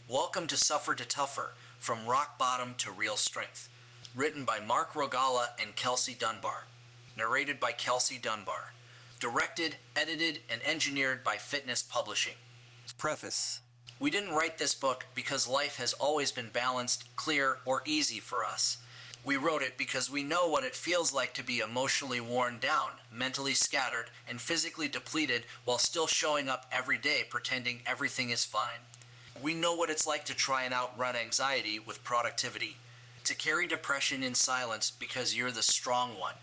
Welcome to Suffer to Tougher, From Rock Bottom to Real Strength. Written by Mark Rogala and Kelsey Dunbar. Narrated by Kelsey Dunbar. Directed, edited, and engineered by Fitness Publishing. Preface. We didn't write this book because life has always been balanced, clear, or easy for us. We wrote it because we know what it feels like to be emotionally worn down, mentally scattered, and physically depleted while still showing up every day pretending everything is fine. We know what it's like to try and outrun anxiety with productivity, to carry depression in silence because you're the strong one,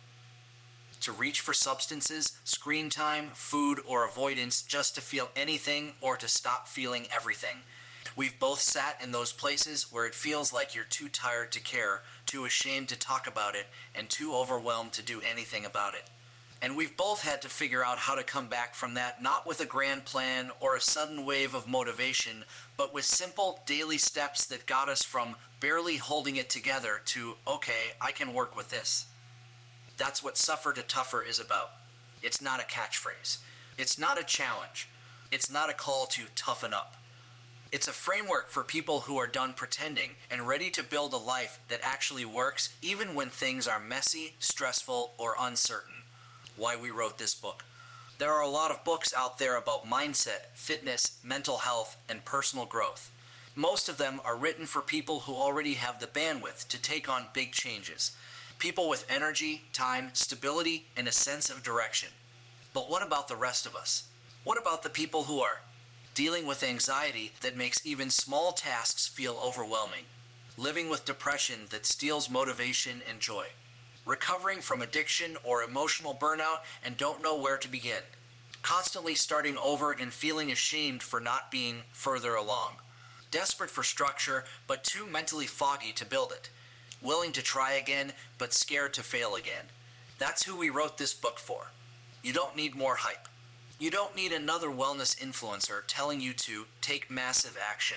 to reach for substances, screen time, food, or avoidance just to feel anything or to stop feeling everything. We've both sat in those places where it feels like you're too tired to care, too ashamed to talk about it, and too overwhelmed to do anything about it. And we've both had to figure out how to come back from that, not with a grand plan or a sudden wave of motivation, but with simple daily steps that got us from barely holding it together to, okay, I can work with this. That's what Suffer to Tougher is about. It's not a catchphrase. It's not a challenge. It's not a call to toughen up. It's a framework for people who are done pretending and ready to build a life that actually works even when things are messy, stressful, or uncertain. Why we wrote this book. There are a lot of books out there about mindset, fitness, mental health, and personal growth. Most of them are written for people who already have the bandwidth to take on big changes. People with energy, time, stability, and a sense of direction. But what about the rest of us? What about the people who are dealing with anxiety that makes even small tasks feel overwhelming? Living with depression that steals motivation and joy? Recovering from addiction or emotional burnout and don't know where to begin? Constantly starting over and feeling ashamed for not being further along? Desperate for structure but too mentally foggy to build it? Willing to try again but scared to fail again? That's who we wrote this book for. You don't need more hype. You don't need another wellness influencer telling you to take massive action.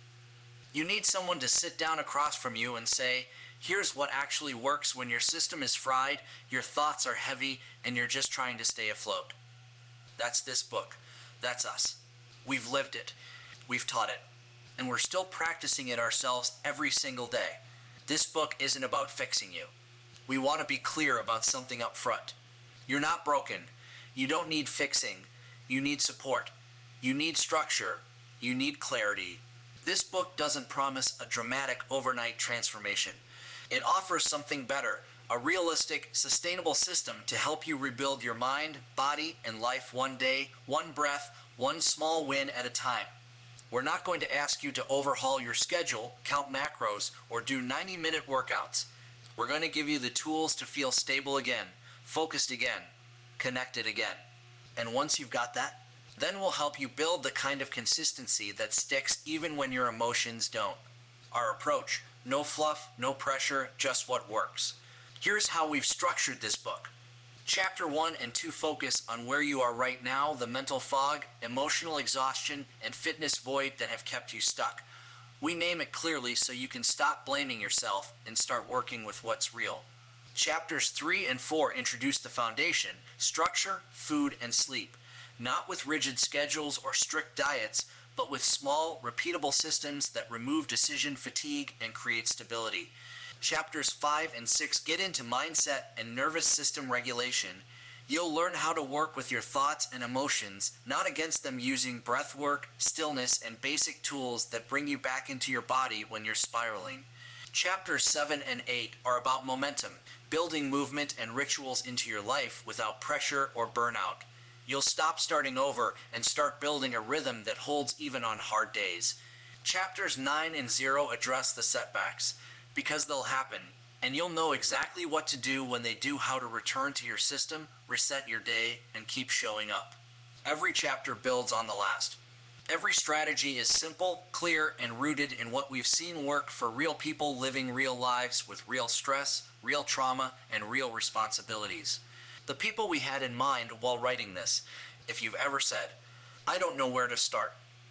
You need someone to sit down across from you and say, here's what actually works when your system is fried, your thoughts are heavy, and you're just trying to stay afloat. That's this book. That's us. We've lived it. We've taught it. And we're still practicing it ourselves every single day. This book isn't about fixing you. We want to be clear about something up front. You're not broken. You don't need fixing. You need support. You need structure. You need clarity. This book doesn't promise a dramatic overnight transformation. It offers something better, a realistic, sustainable system to help you rebuild your mind, body, and life one day, one breath, one small win at a time. We're not going to ask you to overhaul your schedule, count macros, or do 90-minute workouts. We're going to give you the tools to feel stable again, focused again, connected again. And once you've got that, then we'll help you build the kind of consistency that sticks even when your emotions don't. Our approach: no fluff, no pressure, just what works. Here's how we've structured this book. Chapter 1 and 2 focus on where you are right now, the mental fog, emotional exhaustion, and fitness void that have kept you stuck. We name it clearly so you can stop blaming yourself and start working with what's real. Chapters 3 and 4 introduce the foundation: structure, food, and sleep. Not with rigid schedules or strict diets, but with small, repeatable systems that remove decision fatigue and create stability. Chapters 5 and 6 get into mindset and nervous system regulation. You'll learn how to work with your thoughts and emotions, not against them, using breath work, stillness, and basic tools that bring you back into your body when you're spiraling. Chapters 7 and 8 are about momentum, building movement and rituals into your life without pressure or burnout. You'll stop starting over and start building a rhythm that holds even on hard days. Chapters 9 and 0 address the setbacks, because they'll happen, and you'll know exactly what to do when they do, how to return to your system, reset your day, and keep showing up. Every chapter builds on the last. Every strategy is simple, clear, and rooted in what we've seen work for real people living real lives with real stress, real trauma, and real responsibilities. The people we had in mind while writing this. If you've ever said, I don't know where to start.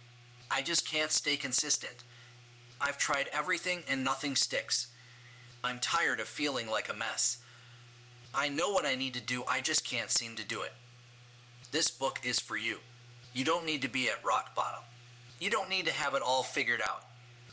I just can't stay consistent. I've tried everything and nothing sticks. I'm tired of feeling like a mess. I know what I need to do, I just can't seem to do it. This book is for you. You don't need to be at rock bottom. You don't need to have it all figured out.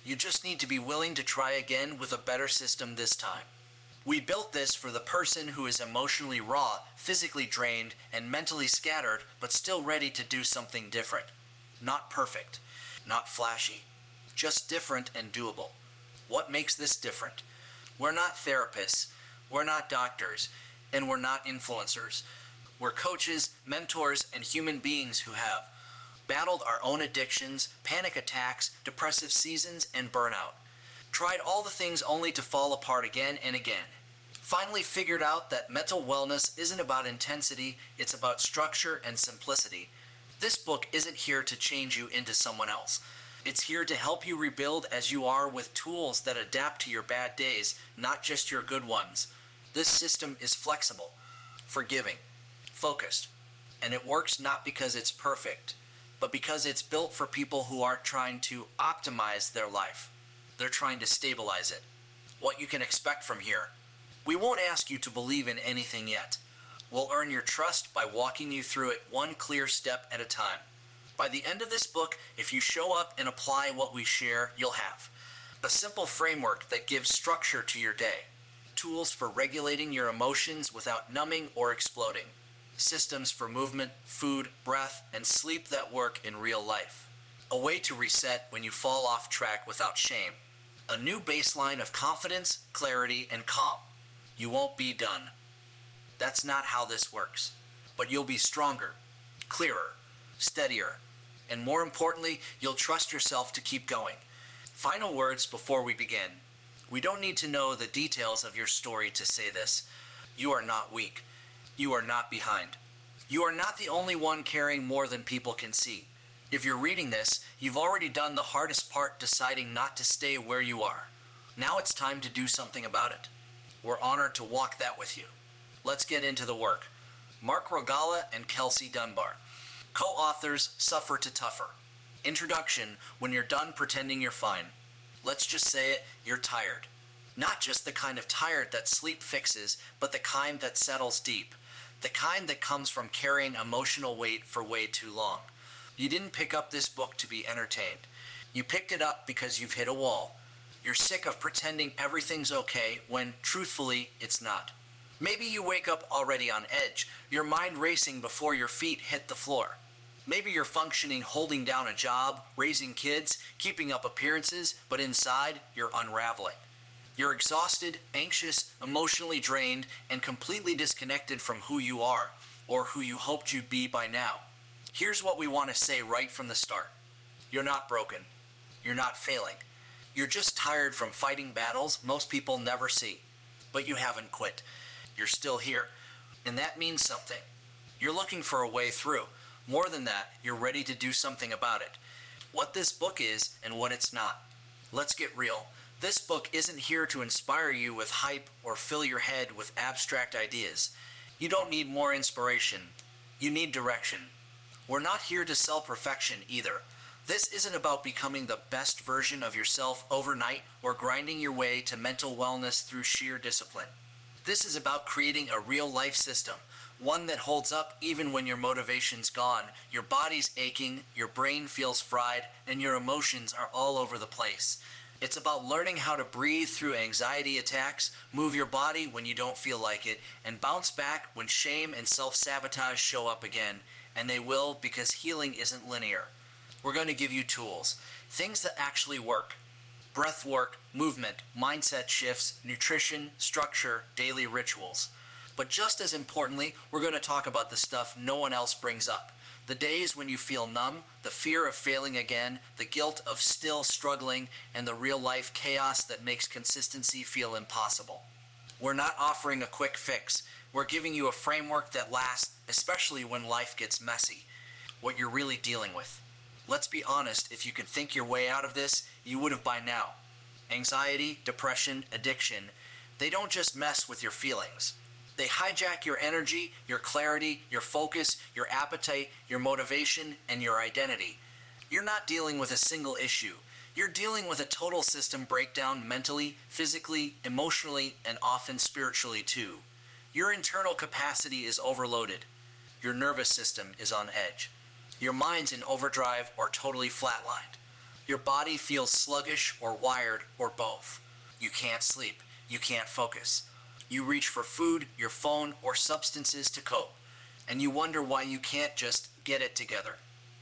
You just need to be willing to try again with a better system this time. We built this for the person who is emotionally raw, physically drained, and mentally scattered, but still ready to do something different. Not perfect, not flashy, just different and doable. What makes this different? We're not therapists, we're not doctors, and we're not influencers. We're coaches, mentors, and human beings who have battled our own addictions, panic attacks, depressive seasons, and burnout. Tried all the things only to fall apart again and again. Finally figured out that mental wellness isn't about intensity, it's about structure and simplicity. This book isn't here to change you into someone else. It's here to help you rebuild as you are with tools that adapt to your bad days, not just your good ones. This system is flexible, forgiving, focused, and it works not because it's perfect, but because it's built for people who aren't trying to optimize their life. They're trying to stabilize it. What you can expect from here. We won't ask you to believe in anything yet. We'll earn your trust by walking you through it one clear step at a time. By the end of this book, if you show up and apply what we share, you'll have a simple framework that gives structure to your day, tools for regulating your emotions without numbing or exploding, systems for movement, food, breath, and sleep that work in real life, a way to reset when you fall off track without shame, a new baseline of confidence, clarity, and calm. You won't be done. That's not how this works. But you'll be stronger, clearer, steadier, and more importantly, you'll trust yourself to keep going. Final words before we begin. We don't need to know the details of your story to say this. You are not weak. You are not behind. You are not the only one carrying more than people can see. If you're reading this, you've already done the hardest part, deciding not to stay where you are. Now it's time to do something about it. We're honored to walk that with you. Let's get into the work. Mark Rogala and Kelsey Dunbar. Co-authors Suffer to Tougher. Introduction: when you're done pretending you're fine. Let's just say it, you're tired. Not just the kind of tired that sleep fixes, but the kind that settles deep. The kind that comes from carrying emotional weight for way too long. You didn't pick up this book to be entertained. You picked it up because you've hit a wall. You're sick of pretending everything's okay when, truthfully, it's not. Maybe you wake up already on edge, your mind racing before your feet hit the floor. Maybe you're functioning holding down a job, raising kids, keeping up appearances, but inside, you're unraveling. You're exhausted, anxious, emotionally drained, and completely disconnected from who you are, or who you hoped you'd be by now. Here's what we want to say right from the start. You're not broken. You're not failing. You're just tired from fighting battles most people never see. But you haven't quit. You're still here. And that means something. You're looking for a way through. More than that, you're ready to do something about it. What this book is and what it's not. Let's get real. This book isn't here to inspire you with hype or fill your head with abstract ideas. You don't need more inspiration. You need direction. We're not here to sell perfection either. This isn't about becoming the best version of yourself overnight or grinding your way to mental wellness through sheer discipline. This is about creating a real life system, one that holds up even when your motivation's gone, your body's aching, your brain feels fried, and your emotions are all over the place. It's about learning how to breathe through anxiety attacks, move your body when you don't feel like it, and bounce back when shame and self-sabotage show up again. And they will, because healing isn't linear. We're going to give you tools, things that actually work. Breath work, movement, mindset shifts, nutrition, structure, daily rituals. But just as importantly, we're going to talk about the stuff no one else brings up. The days when you feel numb, the fear of failing again, the guilt of still struggling, and the real-life chaos that makes consistency feel impossible. We're not offering a quick fix. We're giving you a framework that lasts, especially when life gets messy. What you're really dealing with. Let's be honest, if you could think your way out of this, you would have by now. Anxiety, depression, addiction, they don't just mess with your feelings. They hijack your energy, your clarity, your focus, your appetite, your motivation, and your identity. You're not dealing with a single issue. You're dealing with a total system breakdown mentally, physically, emotionally, and often spiritually too. Your internal capacity is overloaded. Your nervous system is on edge. Your mind's in overdrive or totally flatlined. Your body feels sluggish or wired or both. You can't sleep. You can't focus. You reach for food, your phone, or substances to cope. And you wonder why you can't just get it together.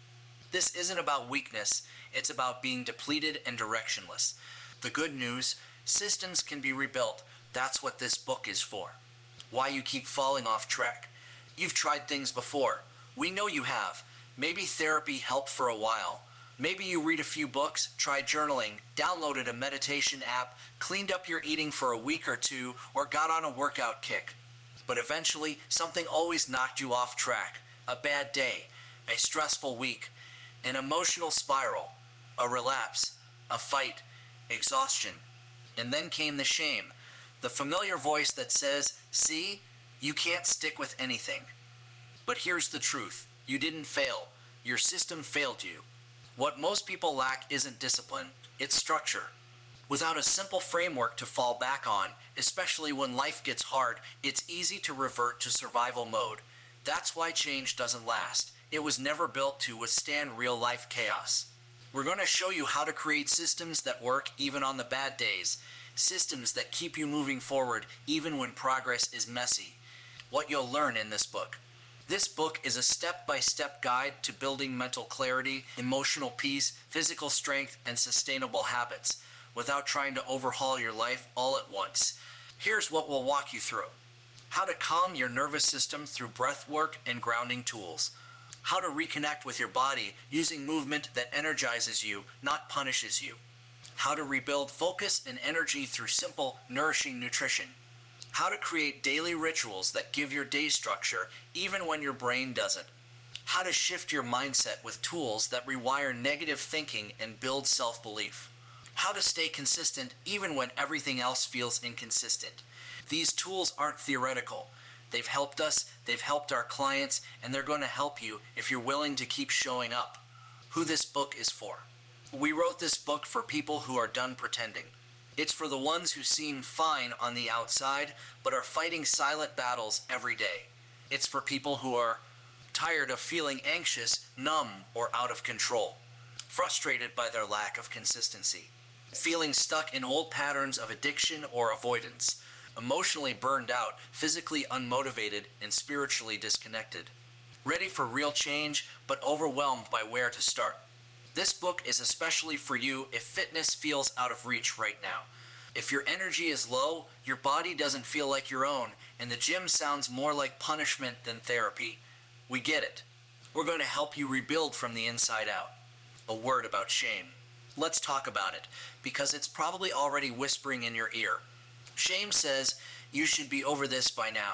This isn't about weakness, it's about being depleted and directionless. The good news, systems can be rebuilt. That's what this book is for. Why you keep falling off track. You've tried things before. We know you have. Maybe therapy helped for a while. Maybe you read a few books, tried journaling, downloaded a meditation app, cleaned up your eating for a week or two, or got on a workout kick. But eventually, something always knocked you off track. A bad day, a stressful week, an emotional spiral, a relapse, a fight, exhaustion. And then came the shame, the familiar voice that says, "See, you can't stick with anything." But here's the truth. You didn't fail. Your system failed you. What most people lack isn't discipline, it's structure. Without a simple framework to fall back on, especially when life gets hard, it's easy to revert to survival mode. That's why change doesn't last. It was never built to withstand real-life chaos. We're going to show you how to create systems that work even on the bad days. Systems that keep you moving forward even when progress is messy. What you'll learn in this book. This book is a step-by-step guide to building mental clarity, emotional peace, physical strength, and sustainable habits, without trying to overhaul your life all at once. Here's what we'll walk you through. How to calm your nervous system through breath work and grounding tools. How to reconnect with your body using movement that energizes you, not punishes you. How to rebuild focus and energy through simple, nourishing nutrition. How to create daily rituals that give your day structure even when your brain doesn't. How to shift your mindset with tools that rewire negative thinking and build self-belief. How to stay consistent even when everything else feels inconsistent. These tools aren't theoretical. They've helped us, they've helped our clients, and they're going to help you if you're willing to keep showing up. Who this book is for. We wrote this book for people who are done pretending. It's for the ones who seem fine on the outside, but are fighting silent battles every day. It's for people who are tired of feeling anxious, numb, or out of control. Frustrated by their lack of consistency. Feeling stuck in old patterns of addiction or avoidance. Emotionally burned out, physically unmotivated, and spiritually disconnected. Ready for real change, but overwhelmed by where to start. This book is especially for you if fitness feels out of reach right now. If your energy is low, your body doesn't feel like your own, and the gym sounds more like punishment than therapy. We get it. We're going to help you rebuild from the inside out. A word about shame. Let's talk about it, because it's probably already whispering in your ear. Shame says, you should be over this by now.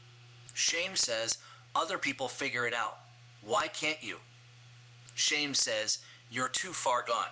Shame says, other people figure it out. Why can't you? Shame says, you're too far gone.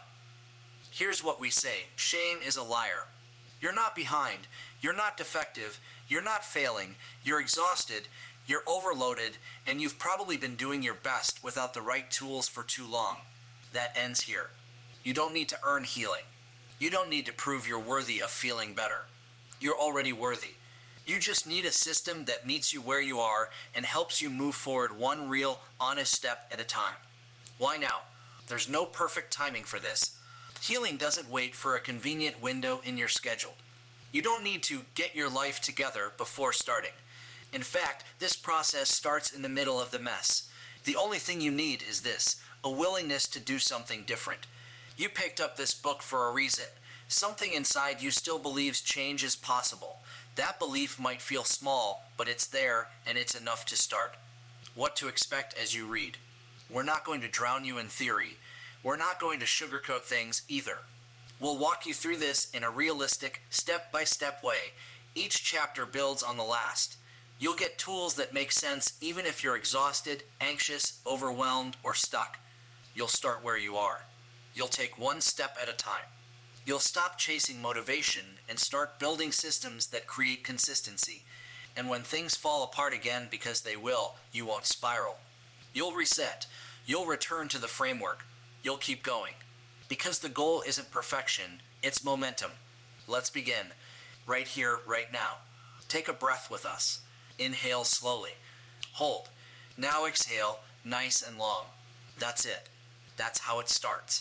Here's what we say. Shame is a liar. You're not behind. You're not defective. You're not failing. You're exhausted. You're overloaded. And you've probably been doing your best without the right tools for too long. That ends here. You don't need to earn healing. You don't need to prove you're worthy of feeling better. You're already worthy. You just need a system that meets you where you are and helps you move forward one real, honest step at a time. Why now? There's no perfect timing for this. Healing doesn't wait for a convenient window in your schedule. You don't need to get your life together before starting. In fact, this process starts in the middle of the mess. The only thing you need is this, a willingness to do something different. You picked up this book for a reason. Something inside you still believes change is possible. That belief might feel small, but it's there and it's enough to start. What to expect as you read. We're not going to drown you in theory. We're not going to sugarcoat things either. We'll walk you through this in a realistic, step-by-step way. Each chapter builds on the last. You'll get tools that make sense even if you're exhausted, anxious, overwhelmed, or stuck. You'll start where you are. You'll take one step at a time. You'll stop chasing motivation and start building systems that create consistency. And when things fall apart again, because they will, you won't spiral. You'll reset. You'll return to the framework. You'll keep going. Because the goal isn't perfection, it's momentum. Let's begin. Right here, right now. Take a breath with us. Inhale slowly. Hold. Now exhale, nice and long. That's it. That's how it starts.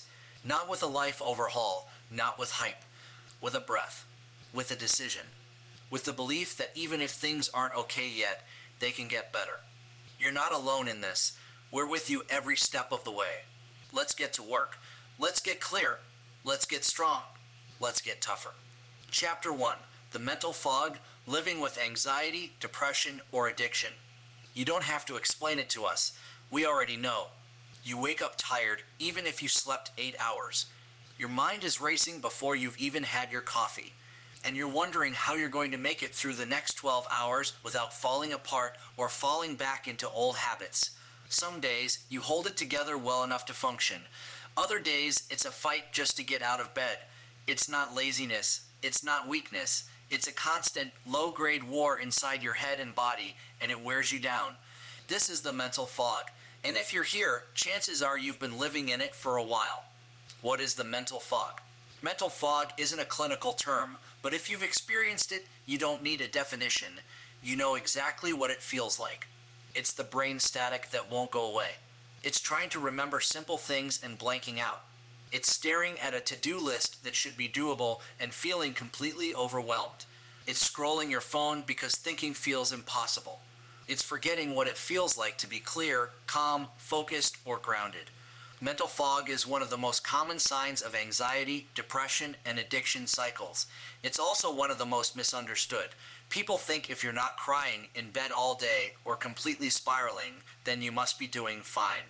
Not with a life overhaul, not with hype, with a breath, with a decision, with the belief that even if things aren't okay yet, they can get better. You're not alone in this. We're with you every step of the way. Let's get to work. Let's get clear. Let's get strong. Let's get tougher. Chapter 1: The Mental Fog: Living with Anxiety, Depression, or Addiction. You don't have to explain it to us. We already know. You wake up tired even if you slept 8 hours. Your mind is racing before you've even had your coffee. And you're wondering how you're going to make it through the next 12 hours without falling apart or falling back into old habits. Some days you hold it together well enough to function. Other days it's a fight just to get out of bed. It's not laziness. It's not weakness. It's a constant, low-grade war inside your head and body, and it wears you down. This is the mental fog. And if you're here, chances are you've been living in it for a while. What is the mental fog? Mental fog isn't a clinical term, but if you've experienced it, you don't need a definition. You know exactly what it feels like. It's the brain static that won't go away. It's trying to remember simple things and blanking out. It's staring at a to-do list that should be doable and feeling completely overwhelmed. It's scrolling your phone because thinking feels impossible. It's forgetting what it feels like to be clear, calm, focused, or grounded. Mental fog is one of the most common signs of anxiety, depression, and addiction cycles. It's also one of the most misunderstood. People think if you're not crying in bed all day or completely spiraling, then you must be doing fine.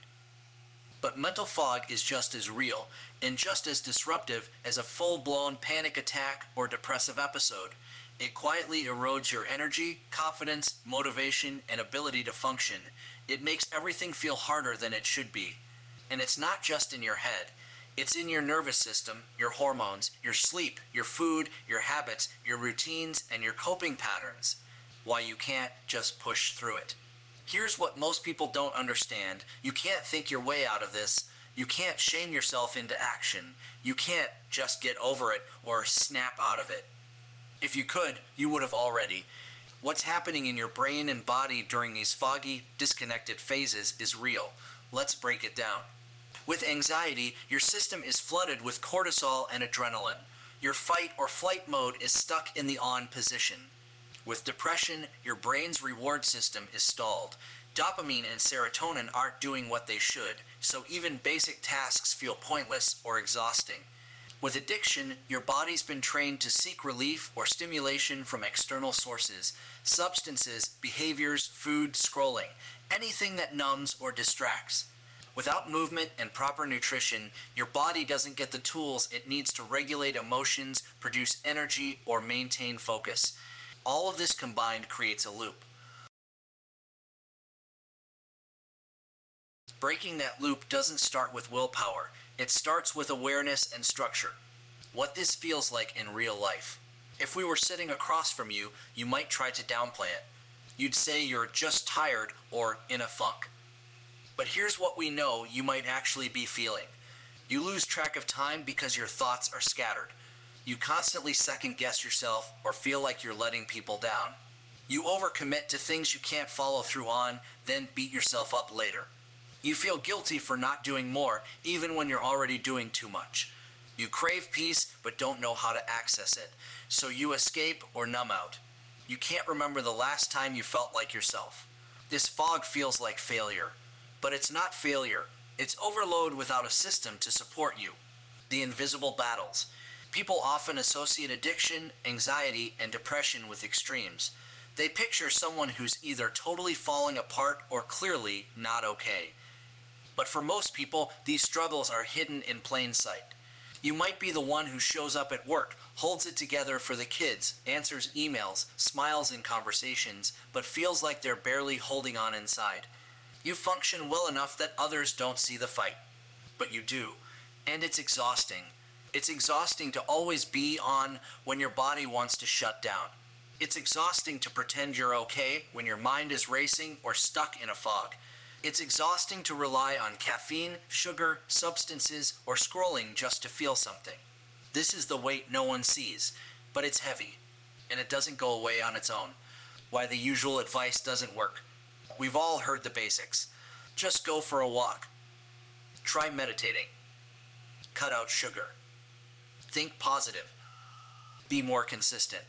But mental fog is just as real and just as disruptive as a full-blown panic attack or depressive episode. It quietly erodes your energy, confidence, motivation, and ability to function. It makes everything feel harder than it should be. And it's not just in your head. It's in your nervous system, your hormones, your sleep, your food, your habits, your routines, and your coping patterns. Why you can't just push through it. Here's what most people don't understand. You can't think your way out of this. You can't shame yourself into action. You can't just get over it or snap out of it. If you could, you would have already. What's happening in your brain and body during these foggy, disconnected phases is real. Let's break it down. With anxiety, your system is flooded with cortisol and adrenaline. Your fight or flight mode is stuck in the on position. With depression, your brain's reward system is stalled. Dopamine and serotonin aren't doing what they should, so even basic tasks feel pointless or exhausting. With addiction, your body's been trained to seek relief or stimulation from external sources, substances, behaviors, food, scrolling, anything that numbs or distracts. Without movement and proper nutrition, your body doesn't get the tools it needs to regulate emotions, produce energy, or maintain focus. All of this combined creates a loop. Breaking that loop doesn't start with willpower. It starts with awareness and structure. What this feels like in real life. If we were sitting across from you, you might try to downplay it. You'd say you're just tired or in a funk. But here's what we know you might actually be feeling. You lose track of time because your thoughts are scattered. You constantly second guess yourself or feel like you're letting people down. You overcommit to things you can't follow through on, then beat yourself up later. You feel guilty for not doing more, even when you're already doing too much. You crave peace, but don't know how to access it, so you escape or numb out. You can't remember the last time you felt like yourself. This fog feels like failure, but it's not failure. It's overload without a system to support you. The invisible battles. People often associate addiction, anxiety, and depression with extremes. They picture someone who's either totally falling apart or clearly not okay. But for most people, these struggles are hidden in plain sight. You might be the one who shows up at work, holds it together for the kids, answers emails, smiles in conversations, but feels like they're barely holding on inside. You function well enough that others don't see the fight. But you do. And it's exhausting. It's exhausting to always be on when your body wants to shut down. It's exhausting to pretend you're okay when your mind is racing or stuck in a fog. It's exhausting to rely on caffeine, sugar, substances, or scrolling just to feel something. This is the weight no one sees, but it's heavy, and it doesn't go away on its own. Why the usual advice doesn't work. We've all heard the basics. Just go for a walk. Try meditating. Cut out sugar. Think positive. Be more consistent.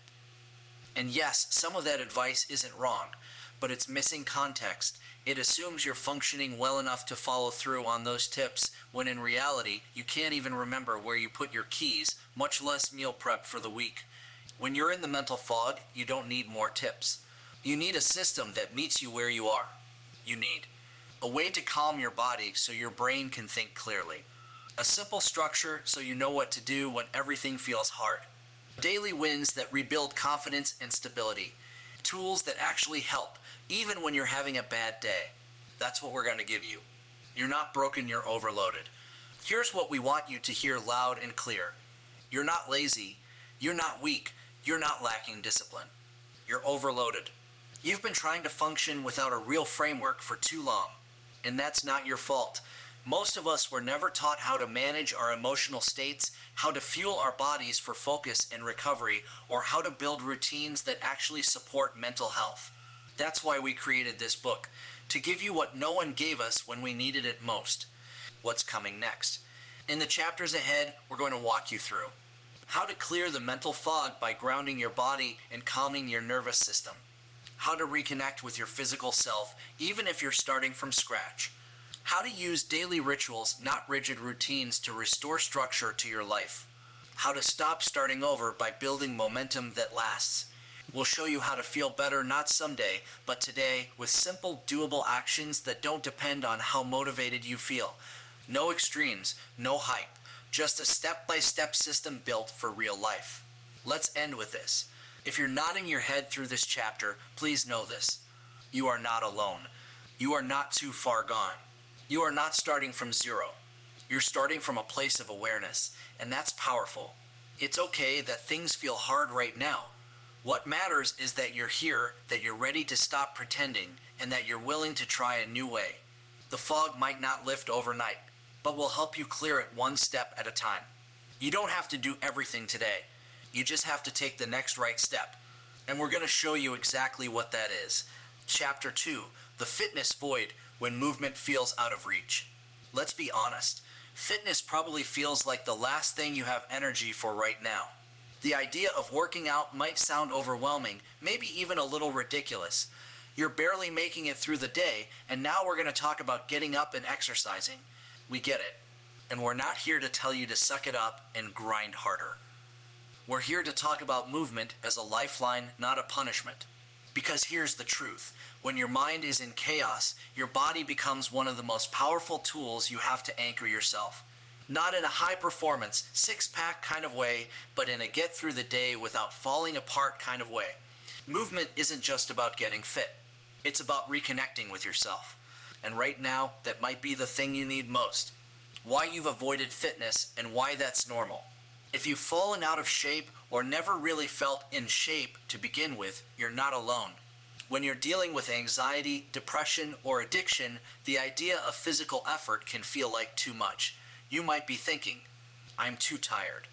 And yes, some of that advice isn't wrong, but it's missing context. It assumes you're functioning well enough to follow through on those tips, when in reality, you can't even remember where you put your keys, much less meal prep for the week. When you're in the mental fog, you don't need more tips. You need a system that meets you where you are. You need a way to calm your body so your brain can think clearly. A simple structure so you know what to do when everything feels hard. Daily wins that rebuild confidence and stability. Tools that actually help, even when you're having a bad day. That's what we're going to give you. You're not broken, you're overloaded. Here's what we want you to hear loud and clear. You're not lazy. You're not weak. You're not lacking discipline. You're overloaded. You've been trying to function without a real framework for too long. And that's not your fault. Most of us were never taught how to manage our emotional states, how to fuel our bodies for focus and recovery, or how to build routines that actually support mental health. That's why we created this book, to give you what no one gave us when we needed it most. What's coming next? In the chapters ahead, we're going to walk you through how to clear the mental fog by grounding your body and calming your nervous system. How to reconnect with your physical self, even if you're starting from scratch. How to use daily rituals, not rigid routines, to restore structure to your life. How to stop starting over by building momentum that lasts. We'll show you how to feel better not someday, but today, with simple, doable actions that don't depend on how motivated you feel. No extremes, no hype, just a step-by-step system built for real life. Let's end with this. If you're nodding your head through this chapter, please know this. You are not alone. You are not too far gone. You are not starting from zero. You're starting from a place of awareness, and that's powerful. It's okay that things feel hard right now. What matters is that you're here, that you're ready to stop pretending, and that you're willing to try a new way. The fog might not lift overnight, but we'll help you clear it one step at a time. You don't have to do everything today. You just have to take the next right step. And we're going to show you exactly what that is. Chapter 2, The Fitness Void, when movement feels out of reach. Let's be honest. Fitness probably feels like the last thing you have energy for right now. The idea of working out might sound overwhelming, maybe even a little ridiculous. You're barely making it through the day, and now we're going to talk about getting up and exercising. We get it. And we're not here to tell you to suck it up and grind harder. We're here to talk about movement as a lifeline, not a punishment. Because here's the truth. When your mind is in chaos, your body becomes one of the most powerful tools you have to anchor yourself. Not in a high-performance, six-pack kind of way, but in a get-through-the-day without falling apart kind of way. Movement isn't just about getting fit. It's about reconnecting with yourself. And right now, that might be the thing you need most. Why you've avoided fitness and why that's normal. If you've fallen out of shape or never really felt in shape to begin with, you're not alone. When you're dealing with anxiety, depression, or addiction, the idea of physical effort can feel like too much. You might be thinking, I'm too tired.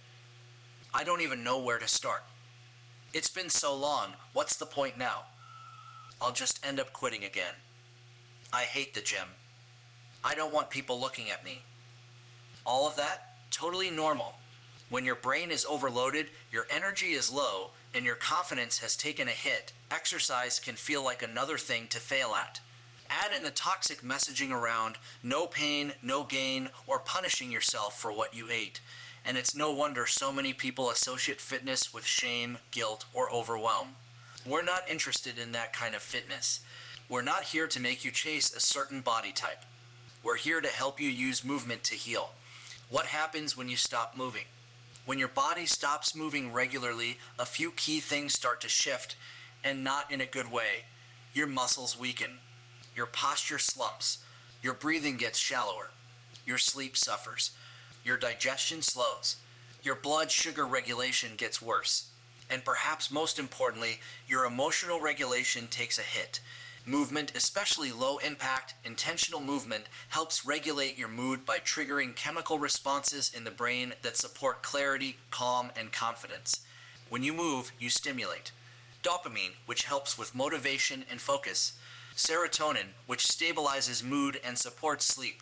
I don't even know where to start. It's been so long, what's the point now? I'll just end up quitting again. I hate the gym. I don't want people looking at me. All of that, totally normal. When your brain is overloaded, your energy is low, and your confidence has taken a hit, exercise can feel like another thing to fail at. Add in the toxic messaging around no pain, no gain, or punishing yourself for what you ate. And it's no wonder so many people associate fitness with shame, guilt, or overwhelm. We're not interested in that kind of fitness. We're not here to make you chase a certain body type. We're here to help you use movement to heal. What happens when you stop moving? When your body stops moving regularly, a few key things start to shift, and not in a good way. Your muscles weaken. Your posture slumps. Your breathing gets shallower. Your sleep suffers. Your digestion slows. Your blood sugar regulation gets worse. And perhaps most importantly, your emotional regulation takes a hit. Movement, especially low-impact, intentional movement, helps regulate your mood by triggering chemical responses in the brain that support clarity, calm, and confidence. When you move, you stimulate dopamine, which helps with motivation and focus, serotonin, which stabilizes mood and supports sleep,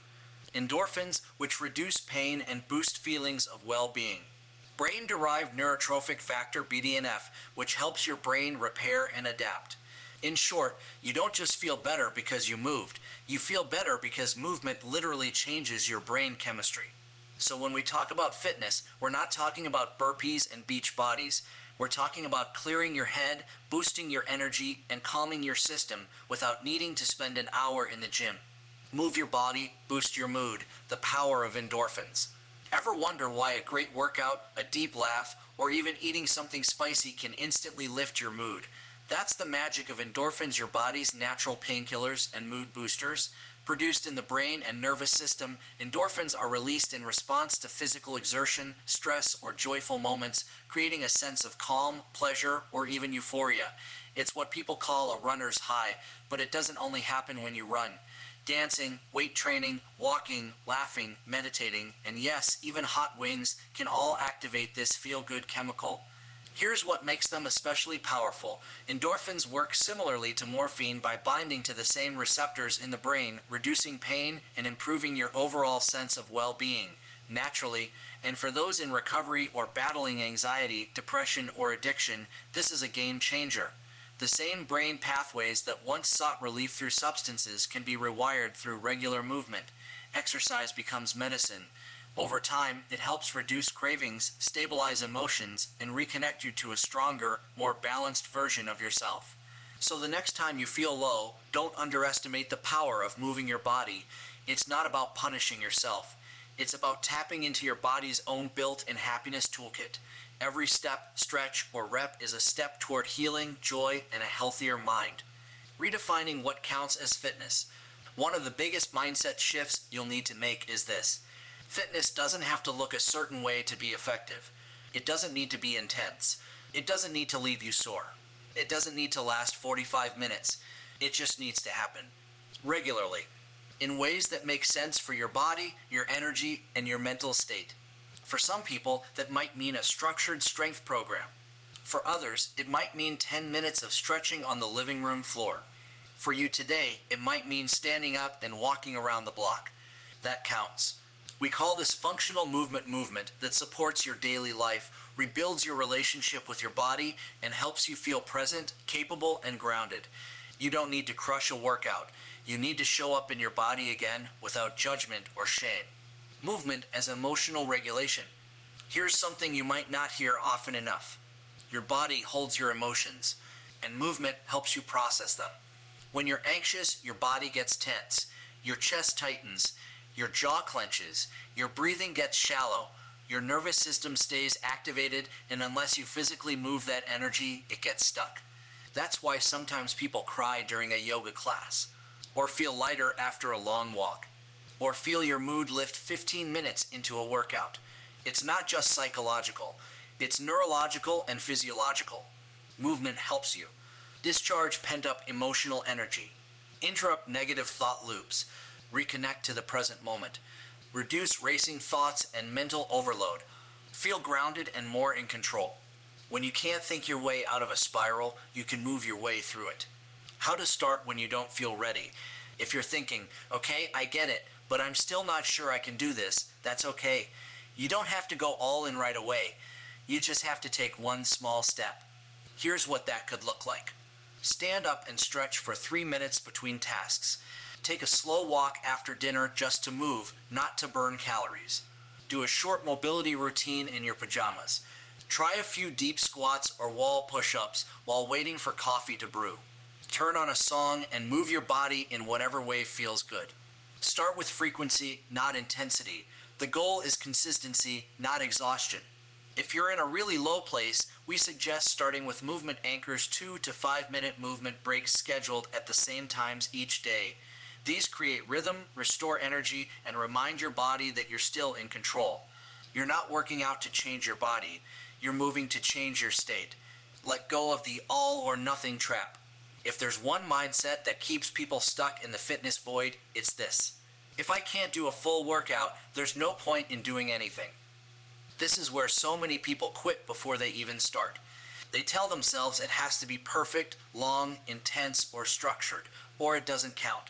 Endorphins, which reduce pain and boost feelings of well-being. Brain-derived neurotrophic factor BDNF, which helps your brain repair and adapt. In short, you don't just feel better because you moved. You feel better because movement literally changes your brain chemistry. So when we talk about fitness, we're not talking about burpees and beach bodies. We're talking about clearing your head, boosting your energy, and calming your system without needing to spend an hour in the gym. Move your body, boost your mood, the power of endorphins. Ever wonder why a great workout, a deep laugh, or even eating something spicy can instantly lift your mood? That's the magic of endorphins, your body's natural painkillers and mood boosters. Produced in the brain and nervous system, endorphins are released in response to physical exertion, stress, or joyful moments, creating a sense of calm, pleasure, or even euphoria. It's what people call a runner's high, but it doesn't only happen when you run. Dancing, weight training, walking, laughing, meditating, and yes, even hot wings can all activate this feel-good chemical. Here's what makes them especially powerful. Endorphins work similarly to morphine by binding to the same receptors in the brain, reducing pain and improving your overall sense of well-being, naturally. And for those in recovery or battling anxiety, depression, or addiction, this is a game changer. The same brain pathways that once sought relief through substances can be rewired through regular movement. Exercise becomes medicine. Over time, it helps reduce cravings, stabilize emotions, and reconnect you to a stronger, more balanced version of yourself. So the next time you feel low, don't underestimate the power of moving your body. It's not about punishing yourself. It's about tapping into your body's own built-in happiness toolkit. Every step, stretch, or rep is a step toward healing, joy, and a healthier mind. Redefining what counts as fitness. One of the biggest mindset shifts you'll need to make is this. Fitness doesn't have to look a certain way to be effective. It doesn't need to be intense. It doesn't need to leave you sore. It doesn't need to last 45 minutes. It just needs to happen. Regularly. In ways that make sense for your body, your energy, and your mental state. For some people, that might mean a structured strength program. For others, it might mean 10 minutes of stretching on the living room floor. For you today, it might mean standing up and walking around the block. That counts. We call this functional movement that supports your daily life, rebuilds your relationship with your body, and helps you feel present, capable, and grounded. You don't need to crush a workout. You need to show up in your body again without judgment or shame. Movement as emotional regulation. Here's something you might not hear often enough. Your body holds your emotions, and movement helps you process them. When you're anxious, your body gets tense, your chest tightens, your jaw clenches, your breathing gets shallow, your nervous system stays activated, and unless you physically move that energy, it gets stuck. That's why sometimes people cry during a yoga class, or feel lighter after a long walk, or feel your mood lift 15 minutes into a workout. It's not just psychological, it's neurological and physiological. Movement helps you. Discharge pent-up emotional energy. Interrupt negative thought loops. Reconnect to the present moment. Reduce racing thoughts and mental overload. Feel grounded and more in control. When you can't think your way out of a spiral, you can move your way through it. How to start when you don't feel ready. If you're thinking, okay, I get it, but I'm still not sure I can do this, that's okay. You don't have to go all in right away. You just have to take one small step. Here's what that could look like. Stand up and stretch for 3 minutes between tasks. Take a slow walk after dinner just to move, not to burn calories. Do a short mobility routine in your pajamas. Try a few deep squats or wall push-ups while waiting for coffee to brew. Turn on a song and move your body in whatever way feels good. Start with frequency, not intensity. The goal is consistency, not exhaustion. If you're in a really low place, we suggest starting with movement anchors, 2 to 5 minute movement breaks scheduled at the same times each day. These create rhythm, restore energy, and remind your body that you're still in control. You're not working out to change your body. You're moving to change your state. Let go of the all or nothing trap. If there's one mindset that keeps people stuck in the fitness void, it's this. If I can't do a full workout, there's no point in doing anything. This is where so many people quit before they even start. They tell themselves it has to be perfect, long, intense, or structured, or it doesn't count.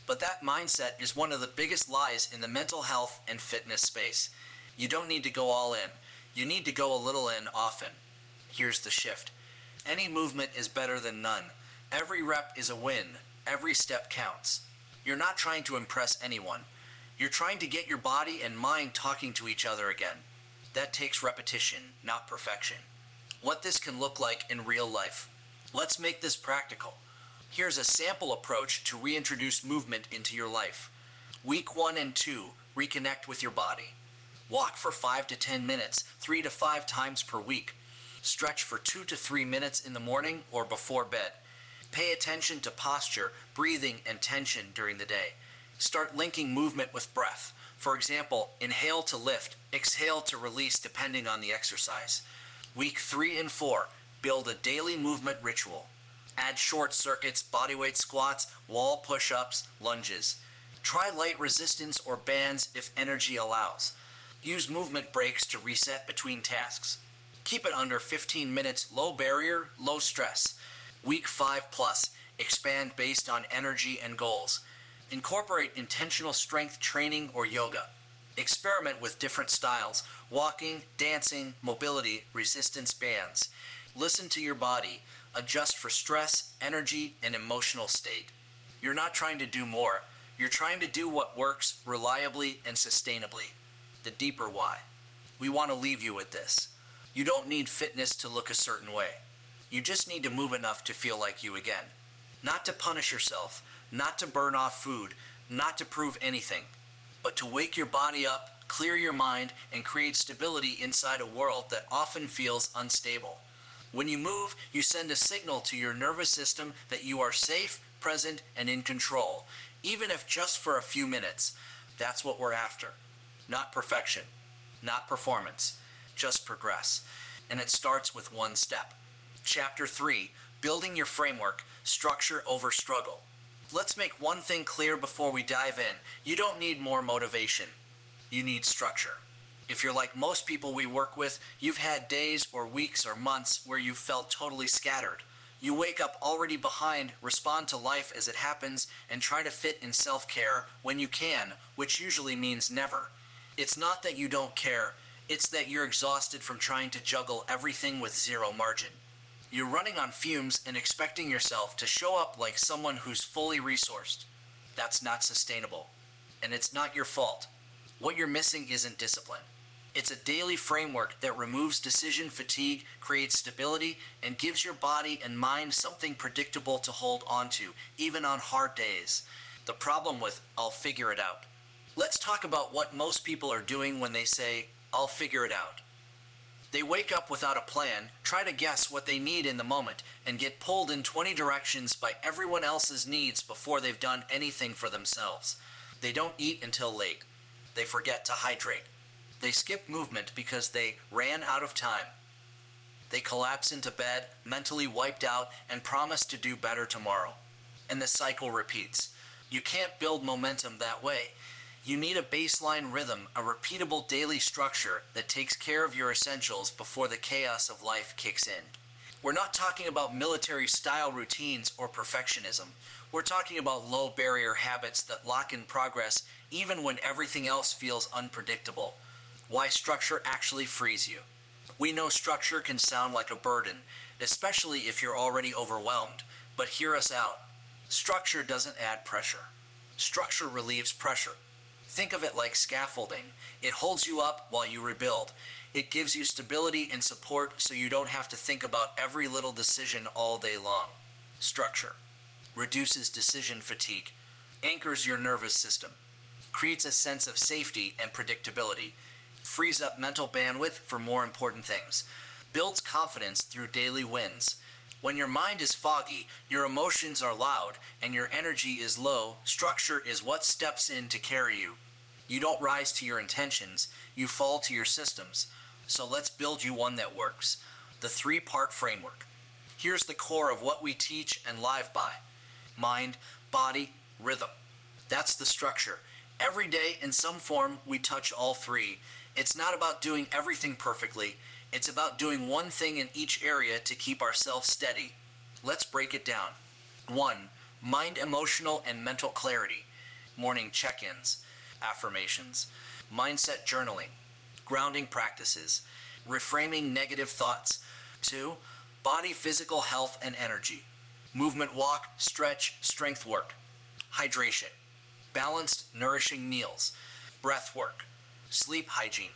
But that mindset is one of the biggest lies in the mental health and fitness space. You don't need to go all in. You need to go a little in often. Here's the shift. Any movement is better than none. Every rep is a win. Every step counts. You're not trying to impress anyone. You're trying to get your body and mind talking to each other again. That takes repetition, not perfection. What this can look like in real life. Let's make this practical. Here's a sample approach to reintroduce movement into your life. Week 1 and 2, reconnect with your body. Walk for 5 to 10 minutes, 3 to 5 times per week. Stretch for 2 to 3 minutes in the morning or before bed. Pay attention to posture, breathing, and tension during the day. Start linking movement with breath. For example, inhale to lift, exhale to release depending on the exercise. Week 3 and 4, build a daily movement ritual. Add short circuits, bodyweight squats, wall push-ups, lunges. Try light resistance or bands if energy allows. Use movement breaks to reset between tasks. Keep it under 15 minutes, low barrier, low stress. Week 5 plus, expand based on energy and goals. Incorporate intentional strength training or yoga. Experiment with different styles, walking, dancing, mobility, resistance bands. Listen to your body. Adjust for stress, energy, and emotional state. You're not trying to do more. You're trying to do what works reliably and sustainably. The deeper why. We want to leave you with this. You don't need fitness to look a certain way. You just need to move enough to feel like you again. Not to punish yourself, not to burn off food, not to prove anything, but to wake your body up, clear your mind, and create stability inside a world that often feels unstable. When you move, you send a signal to your nervous system that you are safe, present, and in control, even if just for a few minutes. That's what we're after. Not perfection, not performance, just progress. And it starts with one step. Chapter 3, Building Your Framework, Structure over Struggle. Let's make one thing clear before we dive in. You don't need more motivation. You need structure. If you're like most people we work with, you've had days or weeks or months where you felt totally scattered. You wake up already behind, respond to life as it happens, and try to fit in self-care when you can, which usually means never. It's not that you don't care, it's that you're exhausted from trying to juggle everything with zero margin. You're running on fumes and expecting yourself to show up like someone who's fully resourced. That's not sustainable. And it's not your fault. What you're missing isn't discipline. It's a daily framework that removes decision fatigue, creates stability, and gives your body and mind something predictable to hold onto, even on hard days. The problem with "I'll figure it out." Let's talk about what most people are doing when they say, "I'll figure it out." They wake up without a plan, try to guess what they need in the moment, and get pulled in 20 directions by everyone else's needs before they've done anything for themselves. They don't eat until late. They forget to hydrate. They skip movement because they ran out of time. They collapse into bed, mentally wiped out, and promise to do better tomorrow. And the cycle repeats. You can't build momentum that way. You need a baseline rhythm, a repeatable daily structure that takes care of your essentials before the chaos of life kicks in. We're not talking about military-style routines or perfectionism. We're talking about low-barrier habits that lock in progress even when everything else feels unpredictable. Why structure actually frees you. We know structure can sound like a burden, especially if you're already overwhelmed, but hear us out. Structure doesn't add pressure. Structure relieves pressure. Think of it like scaffolding. It holds you up while you rebuild. It gives you stability and support so you don't have to think about every little decision all day long. Structure reduces decision fatigue, anchors your nervous system, creates a sense of safety and predictability, frees up mental bandwidth for more important things, builds confidence through daily wins. When your mind is foggy, your emotions are loud, and your energy is low, structure is what steps in to carry you. You don't rise to your intentions, you fall to your systems. So let's build you one that works. The 3-part framework. Here's the core of what we teach and live by. Mind, body, rhythm. That's the structure. Every day, in some form, we touch all 3. It's not about doing everything perfectly. It's about doing one thing in each area to keep ourselves steady. Let's break it down. 1. Mind, emotional, and mental clarity. morning check-ins, affirmations, mindset journaling, grounding practices, reframing negative thoughts. 2. Body physical health and energy, movement walk, stretch, strength work, hydration, balanced, nourishing meals, breath work, sleep hygiene.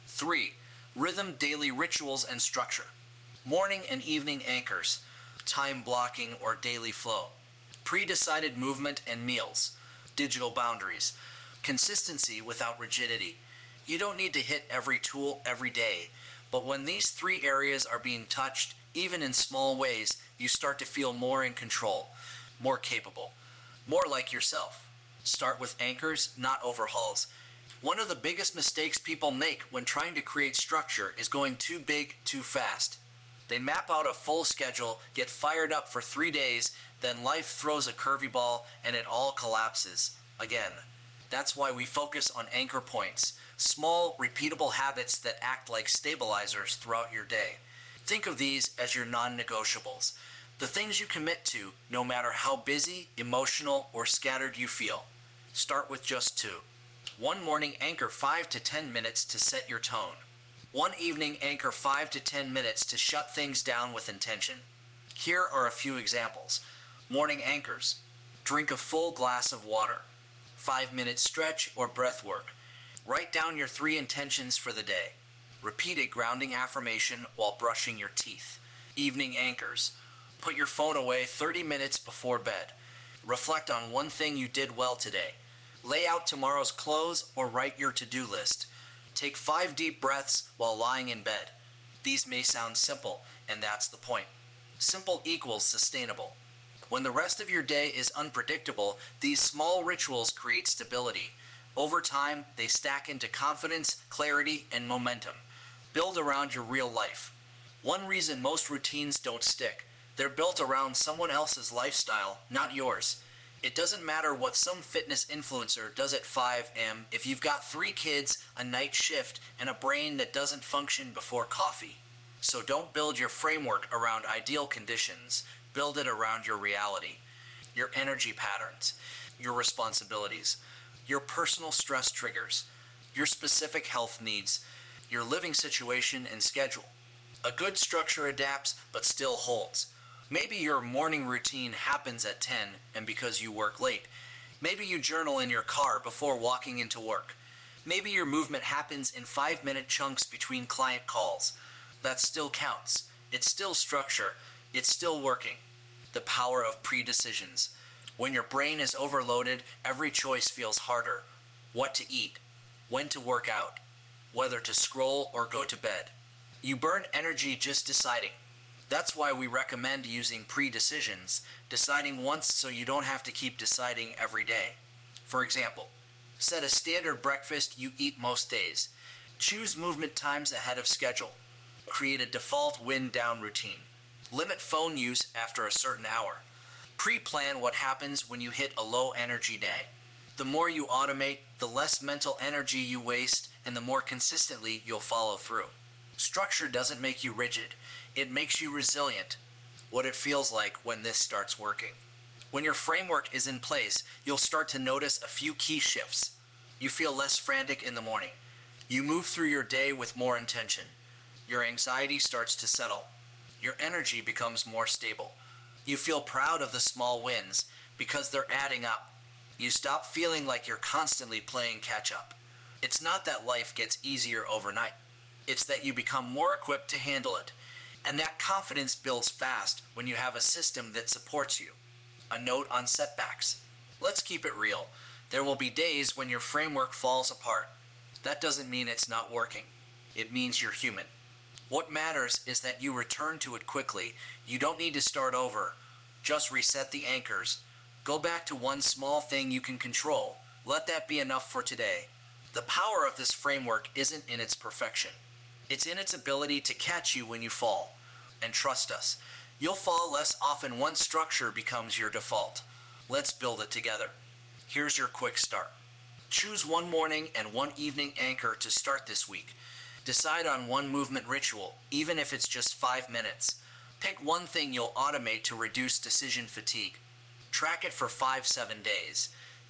3. Rhythm daily rituals and structure, morning and evening anchors, time blocking or daily flow, pre-decided movement and meals, digital boundaries, consistency without rigidity. You don't need to hit every tool every day, but when these 3 areas are being touched, even in small ways, you start to feel more in control, more capable, more like yourself. Start with anchors, not overhauls. One of the biggest mistakes people make when trying to create structure is going too big too fast. They map out a full schedule, get fired up for 3 days, then life throws a curvy ball and it all collapses again. That's why we focus on anchor points, small, repeatable habits that act like stabilizers throughout your day. Think of these as your non-negotiables, the things you commit to no matter how busy, emotional, or scattered you feel. Start with just 2. One morning, anchor 5 to 10 minutes to set your tone. One evening, anchor 5 to 10 minutes to shut things down with intention. Here are a few examples. Morning anchors. Drink a full glass of water. 5-minute stretch or breath work. Write down your 3 intentions for the day. Repeat a grounding affirmation while brushing your teeth. Evening anchors. Put your phone away 30 minutes before bed. Reflect on one thing you did well today. Lay out tomorrow's clothes or write your to-do list. Take 5 deep breaths while lying in bed. These may sound simple, and that's the point. Simple equals sustainable. When the rest of your day is unpredictable, these small rituals create stability. Over time, they stack into confidence, clarity, and momentum. Build around your real life. One reason most routines don't stick: they're built around someone else's lifestyle, not yours. It doesn't matter what some fitness influencer does at 5 a.m. if you've got 3 kids, a night shift, and a brain that doesn't function before coffee. So don't build your framework around ideal conditions. Build it around your reality, your energy patterns, your responsibilities, your personal stress triggers, your specific health needs, your living situation and schedule. A good structure adapts but still holds. Maybe your morning routine happens at 10 and because you work late. Maybe you journal in your car before walking into work. Maybe your movement happens in 5-minute chunks between client calls. That still counts. It's still structure. It's still working. The power of pre-decisions. When your brain is overloaded, every choice feels harder. What to eat, when to work out, whether to scroll or go to bed. You burn energy just deciding. That's why we recommend using pre-decisions, deciding once so you don't have to keep deciding every day. For example, set a standard breakfast you eat most days. Choose movement times ahead of schedule. Create a default wind-down routine. Limit phone use after a certain hour. Pre-plan what happens when you hit a low-energy day. The more you automate, the less mental energy you waste, and the more consistently you'll follow through. Structure doesn't make you rigid. It makes you resilient. What it feels like when this starts working. When your framework is in place, you'll start to notice a few key shifts. You feel less frantic in the morning. You move through your day with more intention. Your anxiety starts to settle. Your energy becomes more stable. You feel proud of the small wins because they're adding up. You stop feeling like you're constantly playing catch up. It's not that life gets easier overnight. It's that you become more equipped to handle it. And that confidence builds fast when you have a system that supports you. A note on setbacks. Let's keep it real. There will be days when your framework falls apart. That doesn't mean it's not working. It means you're human. What matters is that you return to it quickly. You don't need to start over. Just reset the anchors. Go back to one small thing you can control. Let that be enough for today. The power of this framework isn't in its perfection. It's in its ability to catch you when you fall. And trust us, you'll fall less often once structure becomes your default. Let's build it together. Here's your quick start. Choose one morning and one evening anchor to start this week. Decide on one movement ritual, even if it's just 5 minutes. Pick one thing you'll automate to reduce decision fatigue. Track it for 5-7 days.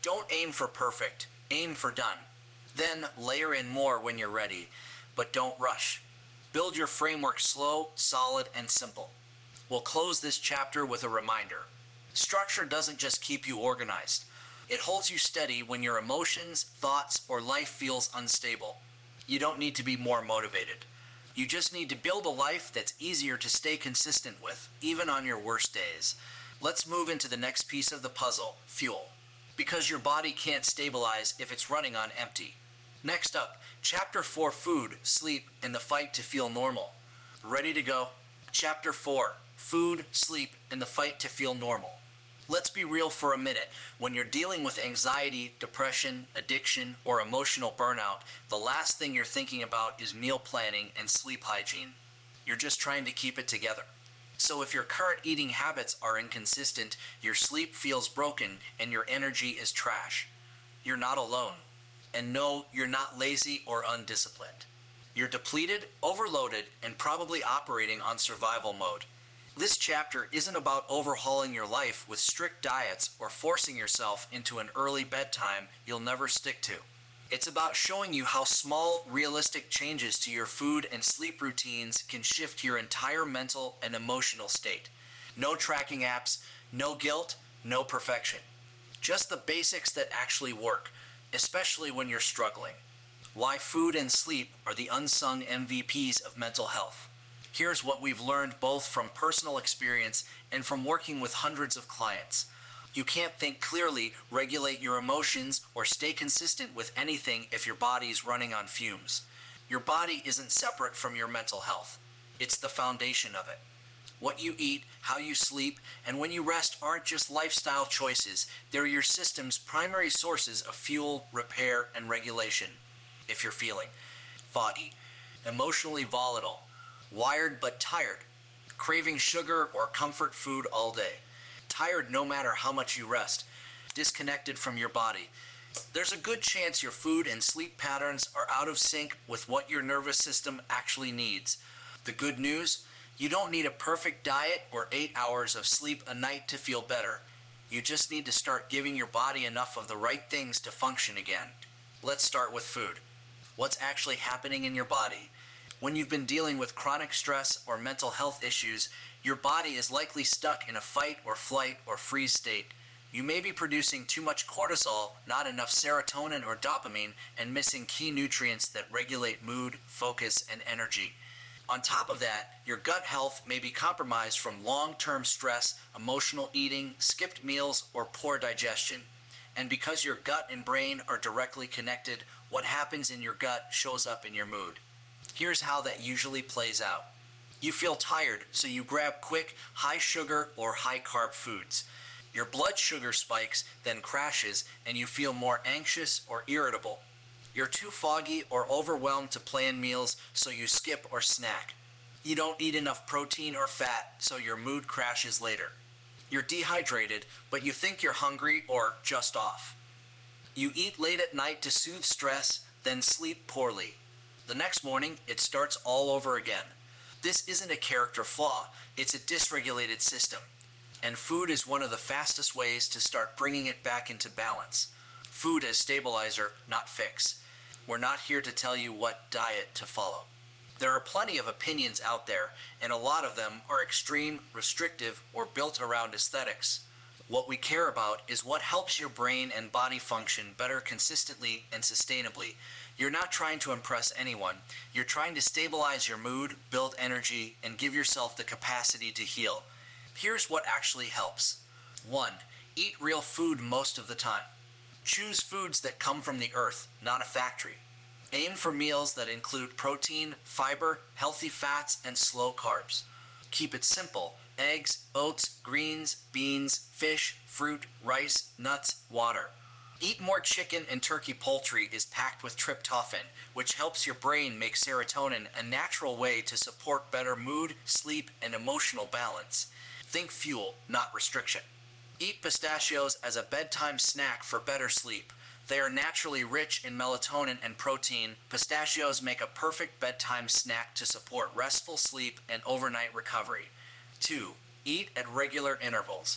Don't aim for perfect, aim for done. Then layer in more when you're ready, but don't rush. Build your framework slow, solid, and simple. We'll close this chapter with a reminder. Structure doesn't just keep you organized. It holds you steady when your emotions, thoughts, or life feels unstable. You don't need to be more motivated. You just need to build a life that's easier to stay consistent with, even on your worst days. Let's move into the next piece of the puzzle, fuel. Because your body can't stabilize if it's running on empty. Next up, Chapter 4, Food, Sleep, and the Fight to Feel Normal. Ready to go? Chapter 4, Food, Sleep, and the Fight to Feel Normal. Let's be real for a minute. When you're dealing with anxiety, depression, addiction, or emotional burnout, the last thing you're thinking about is meal planning and sleep hygiene. You're just trying to keep it together. So if your current eating habits are inconsistent, your sleep feels broken, and your energy is trash, you're not alone. And no, you're not lazy or undisciplined. You're depleted, overloaded, and probably operating on survival mode. This chapter isn't about overhauling your life with strict diets or forcing yourself into an early bedtime you'll never stick to. It's about showing you how small, realistic changes to your food and sleep routines can shift your entire mental and emotional state. No tracking apps, no guilt, no perfection. Just the basics that actually work, especially when you're struggling. Why food and sleep are the unsung MVPs of mental health. Here's what we've learned both from personal experience and from working with hundreds of clients. You can't think clearly, regulate your emotions, or stay consistent with anything if your body's running on fumes. Your body isn't separate from your mental health. It's the foundation of it. What you eat, how you sleep, and when you rest aren't just lifestyle choices, they're your system's primary sources of fuel, repair, and regulation. If you're feeling foggy, emotionally volatile, wired but tired, craving sugar or comfort food all day, tired no matter how much you rest, disconnected from your body, there's a good chance your food and sleep patterns are out of sync with what your nervous system actually needs. The good news? You don't need a perfect diet or 8 hours of sleep a night to feel better. You just need to start giving your body enough of the right things to function again. Let's start with food. What's actually happening in your body? When you've been dealing with chronic stress or mental health issues, your body is likely stuck in a fight or flight or freeze state. You may be producing too much cortisol, not enough serotonin or dopamine, and missing key nutrients that regulate mood, focus, and energy. On top of that, your gut health may be compromised from long-term stress, emotional eating, skipped meals, or poor digestion. And because your gut and brain are directly connected, what happens in your gut shows up in your mood. Here's how that usually plays out. You feel tired, so you grab quick, high sugar or high carb foods. Your blood sugar spikes, then crashes, and you feel more anxious or irritable. You're too foggy or overwhelmed to plan meals, so you skip or snack. You don't eat enough protein or fat, so your mood crashes later. You're dehydrated, but you think you're hungry or just off. You eat late at night to soothe stress, then sleep poorly. The next morning, it starts all over again. This isn't a character flaw, it's a dysregulated system. And food is one of the fastest ways to start bringing it back into balance. Food as stabilizer, not fix. We're not here to tell you what diet to follow. There are plenty of opinions out there, and a lot of them are extreme, restrictive, or built around aesthetics. What we care about is what helps your brain and body function better consistently and sustainably. You're not trying to impress anyone. You're trying to stabilize your mood, build energy, and give yourself the capacity to heal. Here's what actually helps. 1. Eat real food most of the time. Choose foods that come from the earth, not a factory. Aim for meals that include protein, fiber, healthy fats, and slow carbs. Keep it simple. Eggs, oats, greens, beans, fish, fruit, rice, nuts, water. Eat more chicken and turkey. Poultry is packed with tryptophan, which helps your brain make serotonin, a natural way to support better mood, sleep, and emotional balance. Think fuel, not restriction. Eat pistachios as a bedtime snack for better sleep. They are naturally rich in melatonin and protein. Pistachios make a perfect bedtime snack to support restful sleep and overnight recovery. 2. Eat at regular intervals.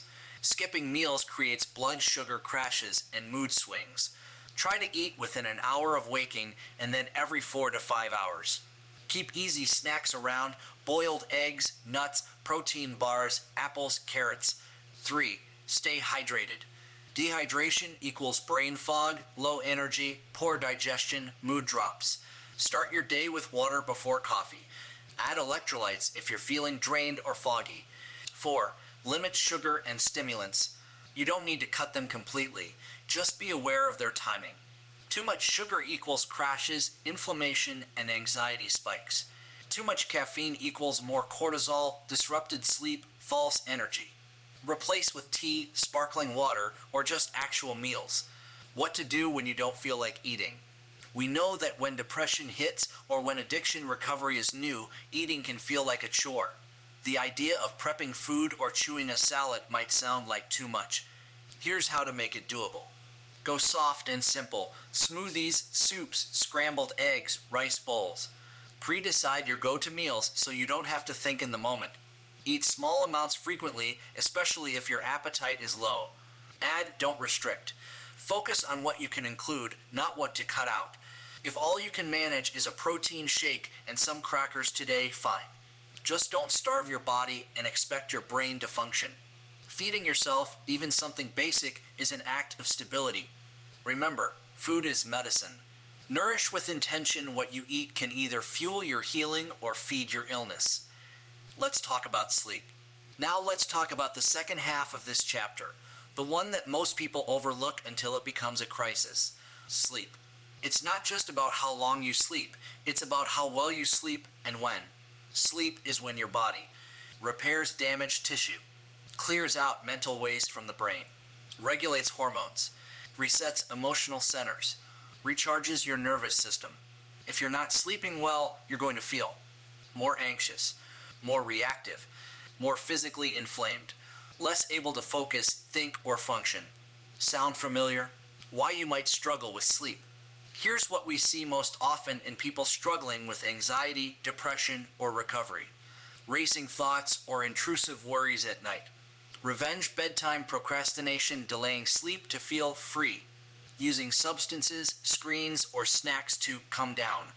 Skipping meals creates blood sugar crashes and mood swings. Try to eat within an hour of waking and then every 4 to 5 hours. Keep easy snacks around: boiled eggs, nuts, protein bars, apples, carrots. 3. Stay hydrated. Dehydration equals brain fog, low energy, poor digestion, mood drops. Start your day with water before coffee. Add electrolytes if you're feeling drained or foggy. 4. Limit sugar and stimulants. You don't need to cut them completely. Just be aware of their timing. Too much sugar equals crashes, inflammation, and anxiety spikes. Too much caffeine equals more cortisol, disrupted sleep, false energy. Replace with tea, sparkling water, or just actual meals. What to do when you don't feel like eating. We know that when depression hits or when addiction recovery is new, eating can feel like a chore. The idea of prepping food or chewing a salad might sound like too much. Here's how to make it doable. Go soft and simple: smoothies, soups, scrambled eggs, rice bowls. Pre-decide your go-to meals so you don't have to think in the moment. Eat small amounts frequently, especially if your appetite is low. Add, don't restrict. Focus on what you can include, not what to cut out. If all you can manage is a protein shake and some crackers today, fine. Just don't starve your body and expect your brain to function. Feeding yourself, even something basic, is an act of stability. Remember, food is medicine. Nourish with intention. What you eat can either fuel your healing or feed your illness. Let's talk about sleep. Now let's talk about the second half of this chapter, the one that most people overlook until it becomes a crisis: sleep. It's not just about how long you sleep, it's about how well you sleep and when. Sleep is when your body repairs damaged tissue, clears out mental waste from the brain, regulates hormones, resets emotional centers, recharges your nervous system. If you're not sleeping well, you're going to feel more anxious, more reactive, more physically inflamed, less able to focus, think, or function. Sound familiar? Why you might struggle with sleep. Here's what we see most often in people struggling with anxiety, depression, or recovery: racing thoughts or intrusive worries at night, revenge bedtime procrastination, delaying sleep to feel free, using substances, screens, or snacks to come down,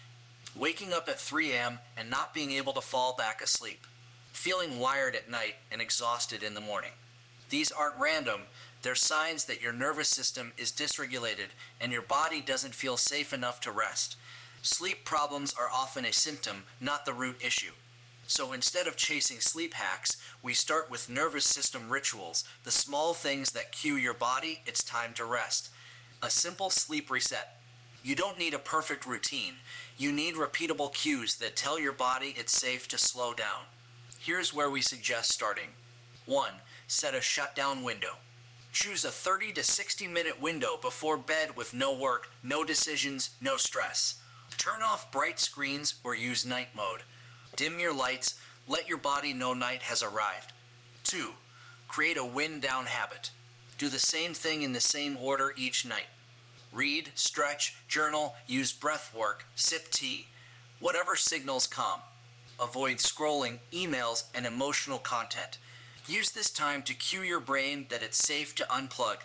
waking up at 3 a.m. and not being able to fall back asleep, feeling wired at night and exhausted in the morning. These aren't random. They're signs that your nervous system is dysregulated and your body doesn't feel safe enough to rest. Sleep problems are often a symptom, not the root issue. So instead of chasing sleep hacks, we start with nervous system rituals, the small things that cue your body it's time to rest. A simple sleep reset. You don't need a perfect routine. You need repeatable cues that tell your body it's safe to slow down. Here's where we suggest starting. 1. Set a shutdown window. Choose a 30 to 60 minute window before bed with no work, no decisions, no stress. Turn off bright screens or use night mode. Dim your lights. Let your body know night has arrived. 2. Create a wind down habit. Do the same thing in the same order each night. Read, stretch, journal, use breath work, sip tea. Whatever signals calm. Avoid scrolling, emails, and emotional content. Use this time to cue your brain that it's safe to unplug.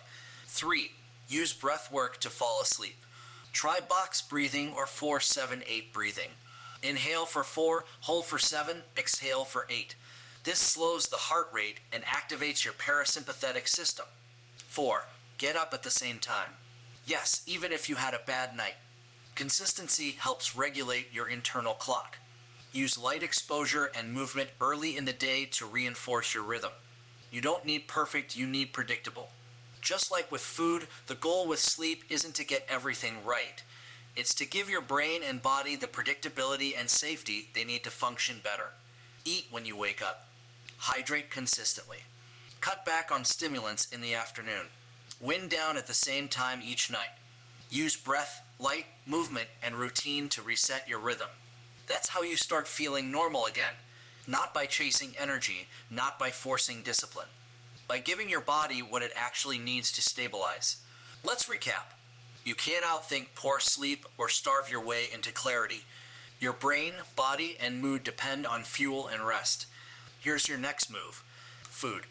3. Use breath work to fall asleep. Try box breathing or 4-7-8 breathing. Inhale for 4, hold for 7, exhale for 8. This slows the heart rate and activates your parasympathetic system. 4. Get up at the same time. Yes, even if you had a bad night. Consistency helps regulate your internal clock. Use light exposure and movement early in the day to reinforce your rhythm. You don't need perfect, you need predictable. Just like with food, the goal with sleep isn't to get everything right. It's to give your brain and body the predictability and safety they need to function better. Eat when you wake up. Hydrate consistently. Cut back on stimulants in the afternoon. Wind down at the same time each night. Use breath, light, movement, and routine to reset your rhythm. That's how you start feeling normal again. Not by chasing energy, not by forcing discipline. By giving your body what it actually needs to stabilize. Let's recap. You can't outthink poor sleep or starve your way into clarity. Your brain, body, and mood depend on fuel and rest. Here's your next move. Food.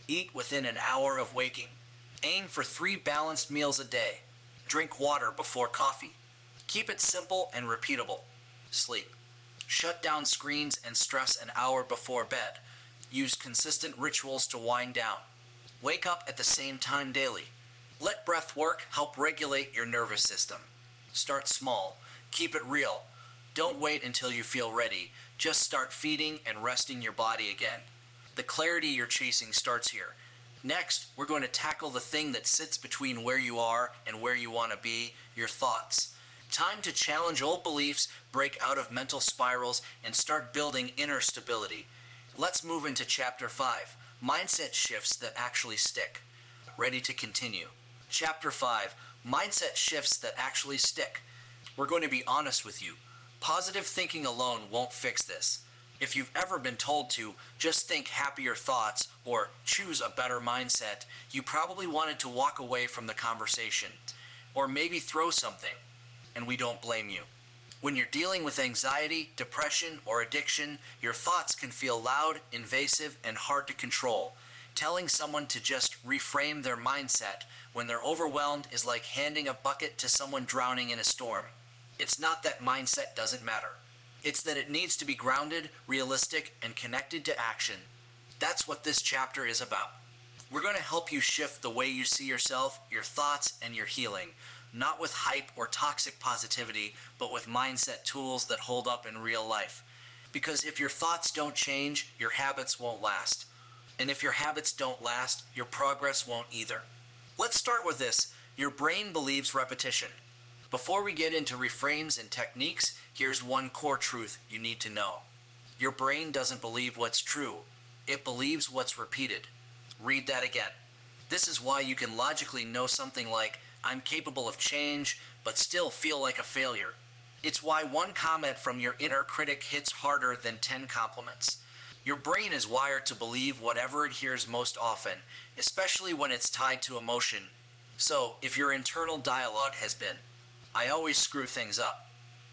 Eat within an hour of waking. Aim for 3 balanced meals a day. Drink water before coffee. Keep it simple and repeatable. Sleep. Shut down screens and stress an hour before bed. Use consistent rituals to wind down. Wake up at the same time daily. Let breath work help regulate your nervous system. Start small. Keep it real. Don't wait until you feel ready. Just start feeding and resting your body again. The clarity you're chasing starts here. Next, we're going to tackle the thing that sits between where you are and where you want to be, your thoughts. Time to challenge old beliefs, break out of mental spirals, and start building inner stability. Let's move into Chapter 5, Mindset Shifts That Actually Stick. Ready to continue. Chapter 5, Mindset Shifts That Actually Stick. We're going to be honest with you. Positive thinking alone won't fix this. If you've ever been told to just think happier thoughts or choose a better mindset, you probably wanted to walk away from the conversation, or maybe throw something, and we don't blame you. When you're dealing with anxiety, depression, or addiction, your thoughts can feel loud, invasive, and hard to control. Telling someone to just reframe their mindset when they're overwhelmed is like handing a bucket to someone drowning in a storm. It's not that mindset doesn't matter. It's that it needs to be grounded, realistic, and connected to action. That's what this chapter is about. We're going to help you shift the way you see yourself, your thoughts, and your healing. Not with hype or toxic positivity, but with mindset tools that hold up in real life. Because if your thoughts don't change, your habits won't last. And if your habits don't last, your progress won't either. Let's start with this. Your brain believes repetition. Before we get into reframes and techniques, here's one core truth you need to know. Your brain doesn't believe what's true. It believes what's repeated. Read that again. This is why you can logically know something like, I'm capable of change, but still feel like a failure. It's why one comment from your inner critic hits harder than 10 compliments. Your brain is wired to believe whatever it hears most often, especially when it's tied to emotion. So, if your internal dialogue has been, I always screw things up.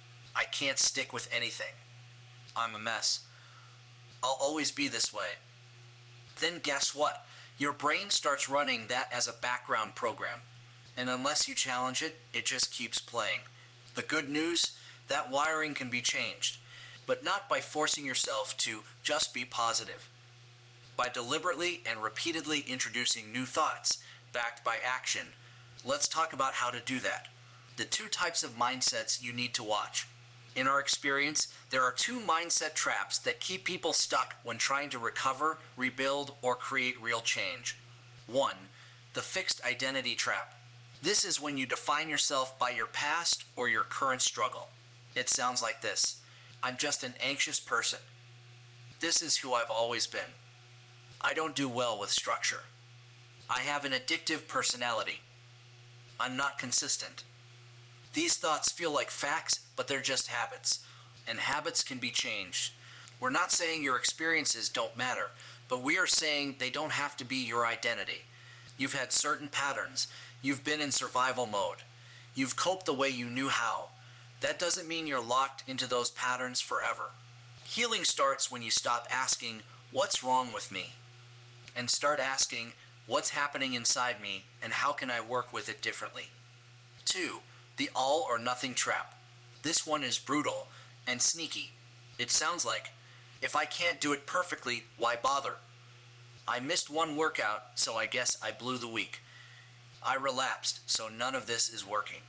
I can't stick with anything. I'm a mess. I'll always be this way. Then guess what? Your brain starts running that as a background program. And unless you challenge it, it just keeps playing. The good news, that wiring can be changed, but not by forcing yourself to just be positive. By deliberately and repeatedly introducing new thoughts, backed by action. Let's talk about how to do that. The 2 types of mindsets you need to watch. In our experience, there are 2 mindset traps that keep people stuck when trying to recover, rebuild, or create real change. 1. The fixed identity trap. This is when you define yourself by your past or your current struggle. It sounds like this. I'm just an anxious person. This is who I've always been. I don't do well with structure. I have an addictive personality. I'm not consistent. These thoughts feel like facts, but they're just habits. And habits can be changed. We're not saying your experiences don't matter, but we are saying they don't have to be your identity. You've had certain patterns. You've been in survival mode. You've coped the way you knew how. That doesn't mean you're locked into those patterns forever. Healing starts when you stop asking, what's wrong with me? And start asking, what's happening inside me and how can I work with it differently? 2. The all or nothing trap. This one is brutal and sneaky. It sounds like, if I can't do it perfectly, why bother? I missed one workout, so I guess I blew the week. I relapsed, so none of this is working.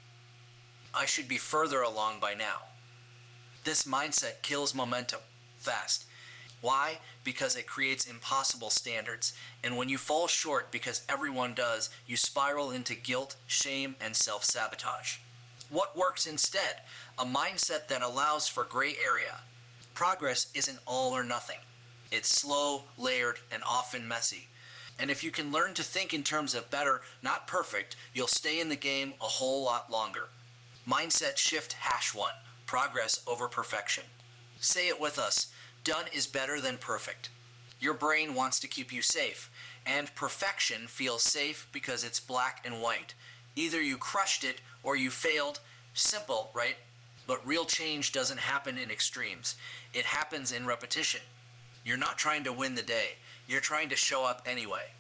I should be further along by now. This mindset kills momentum fast. Why? Because it creates impossible standards, and when you fall short because everyone does, you spiral into guilt, shame, and self-sabotage. What works instead? A mindset that allows for gray area. Progress isn't all or nothing. It's slow, layered, and often messy. And if you can learn to think in terms of better, not perfect, you'll stay in the game a whole lot longer. Mindset shift #1. Progress over perfection. Say it with us. Done is better than perfect. Your brain wants to keep you safe, and perfection feels safe because it's black and white. Either you crushed it or you failed. Simple, right? But real change doesn't happen in extremes. It happens in repetition. You're not trying to win the day. You're trying to show up anyway.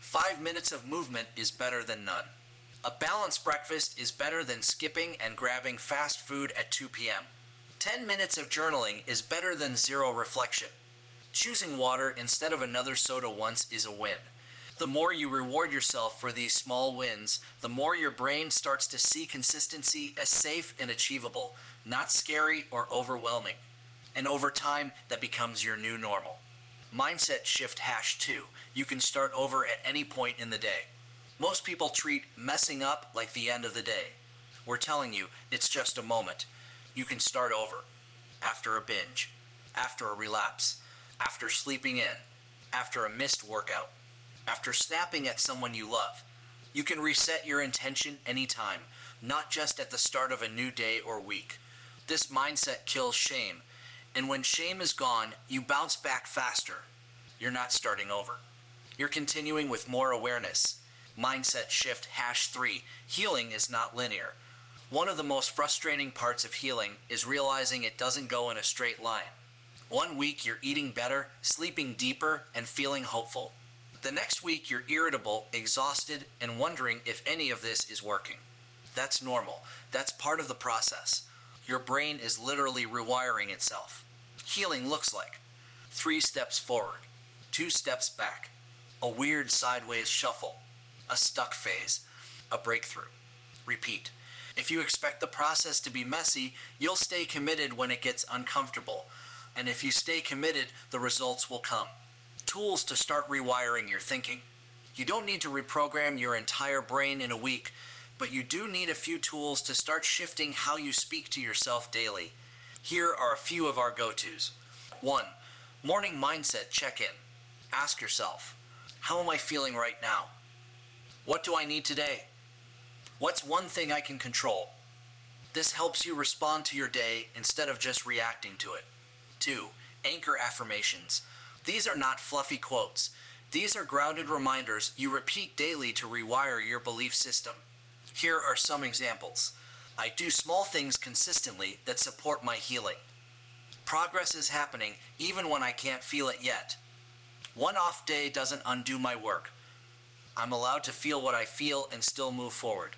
5 minutes of movement is better than none. A balanced breakfast is better than skipping and grabbing fast food at 2 p.m. 10 minutes of journaling is better than zero reflection. Choosing water instead of another soda once is a win. The more you reward yourself for these small wins, the more your brain starts to see consistency as safe and achievable, not scary or overwhelming. And over time, that becomes your new normal. Mindset shift #2. You can start over at any point in the day. Most people treat messing up like the end of the day. We're telling you, it's just a moment. You can start over. After a binge. After a relapse. After sleeping in. After a missed workout. After snapping at someone you love. You can reset your intention anytime, not just at the start of a new day or week. This mindset kills shame, and when shame is gone, you bounce back faster. You're not starting over. You're continuing with more awareness. Mindset shift #3. Healing is not linear. One of the most frustrating parts of healing is realizing it doesn't go in a straight line. One week you're eating better, sleeping deeper, and feeling hopeful. The next week you're irritable, exhausted, and wondering if any of this is working. That's normal. That's part of the process. Your brain is literally rewiring itself. Healing looks like 3 steps forward, 2 steps back, a weird sideways shuffle, a stuck phase, a breakthrough. Repeat. If you expect the process to be messy, you'll stay committed when it gets uncomfortable. And if you stay committed, the results will come. Tools to start rewiring your thinking. You don't need to reprogram your entire brain in a week, but you do need a few tools to start shifting how you speak to yourself daily. Here are a few of our go-tos. 1. Morning mindset check-in. Ask yourself, how am I feeling right now? What do I need today? What's one thing I can control? This helps you respond to your day instead of just reacting to it. 2. Anchor affirmations. These are not fluffy quotes. These are grounded reminders you repeat daily to rewire your belief system. Here are some examples. I do small things consistently that support my healing. Progress is happening even when I can't feel it yet. One off day doesn't undo my work. I'm allowed to feel what I feel and still move forward.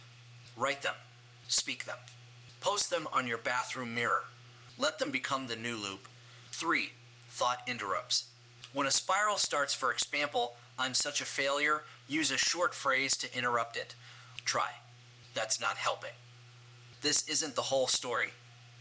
Write them. Speak them. Post them on your bathroom mirror. Let them become the new loop. 3. Thought interrupts. When a spiral starts, for example, I'm such a failure, use a short phrase to interrupt it. Try. That's not helping. This isn't the whole story.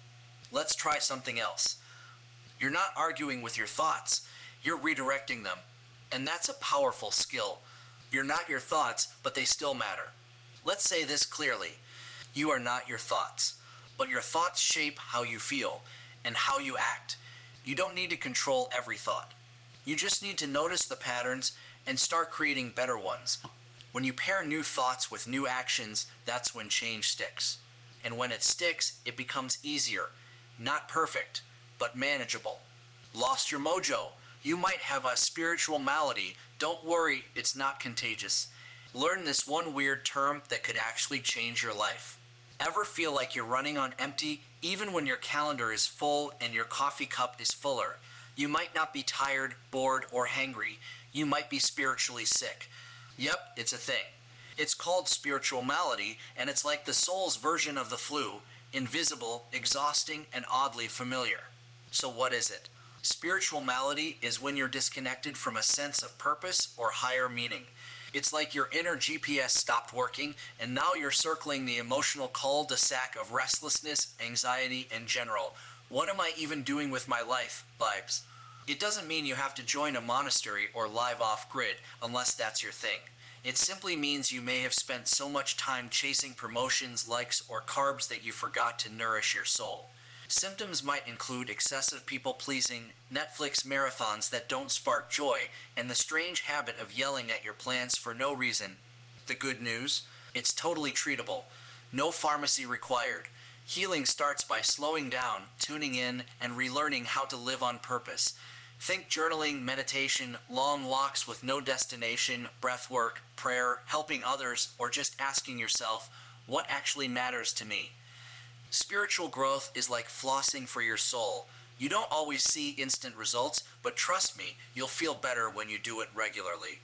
Let's try something else. You're not arguing with your thoughts, you're redirecting them. And that's a powerful skill. You're not your thoughts, but they still matter. Let's say this clearly. You are not your thoughts, but your thoughts shape how you feel and how you act. You don't need to control every thought. You just need to notice the patterns and start creating better ones. When you pair new thoughts with new actions, that's when change sticks. And when it sticks, it becomes easier. Not perfect, but manageable. Lost your mojo? You might have a spiritual malady. Don't worry, it's not contagious. Learn this one weird term that could actually change your life. Ever feel like you're running on empty, even when your calendar is full and your coffee cup is fuller? You might not be tired, bored, or hangry. You might be spiritually sick. Yep, it's a thing. It's called spiritual malady, and it's like the soul's version of the flu. Invisible, exhausting, and oddly familiar. So what is it? Spiritual malady is when you're disconnected from a sense of purpose or higher meaning. It's like your inner GPS stopped working, and now you're circling the emotional cul-de-sac of restlessness, anxiety, and general. What am I even doing with my life? Vibes. It doesn't mean you have to join a monastery or live off-grid, unless that's your thing. It simply means you may have spent so much time chasing promotions, likes, or carbs that you forgot to nourish your soul. Symptoms might include excessive people-pleasing, Netflix marathons that don't spark joy, and the strange habit of yelling at your plants for no reason. The good news? It's totally treatable. No pharmacy required. Healing starts by slowing down, tuning in, and relearning how to live on purpose. Think journaling, meditation, long walks with no destination, breath work, prayer, helping others, or just asking yourself, what actually matters to me? Spiritual growth is like flossing for your soul. You don't always see instant results, but trust me, you'll feel better when you do it regularly.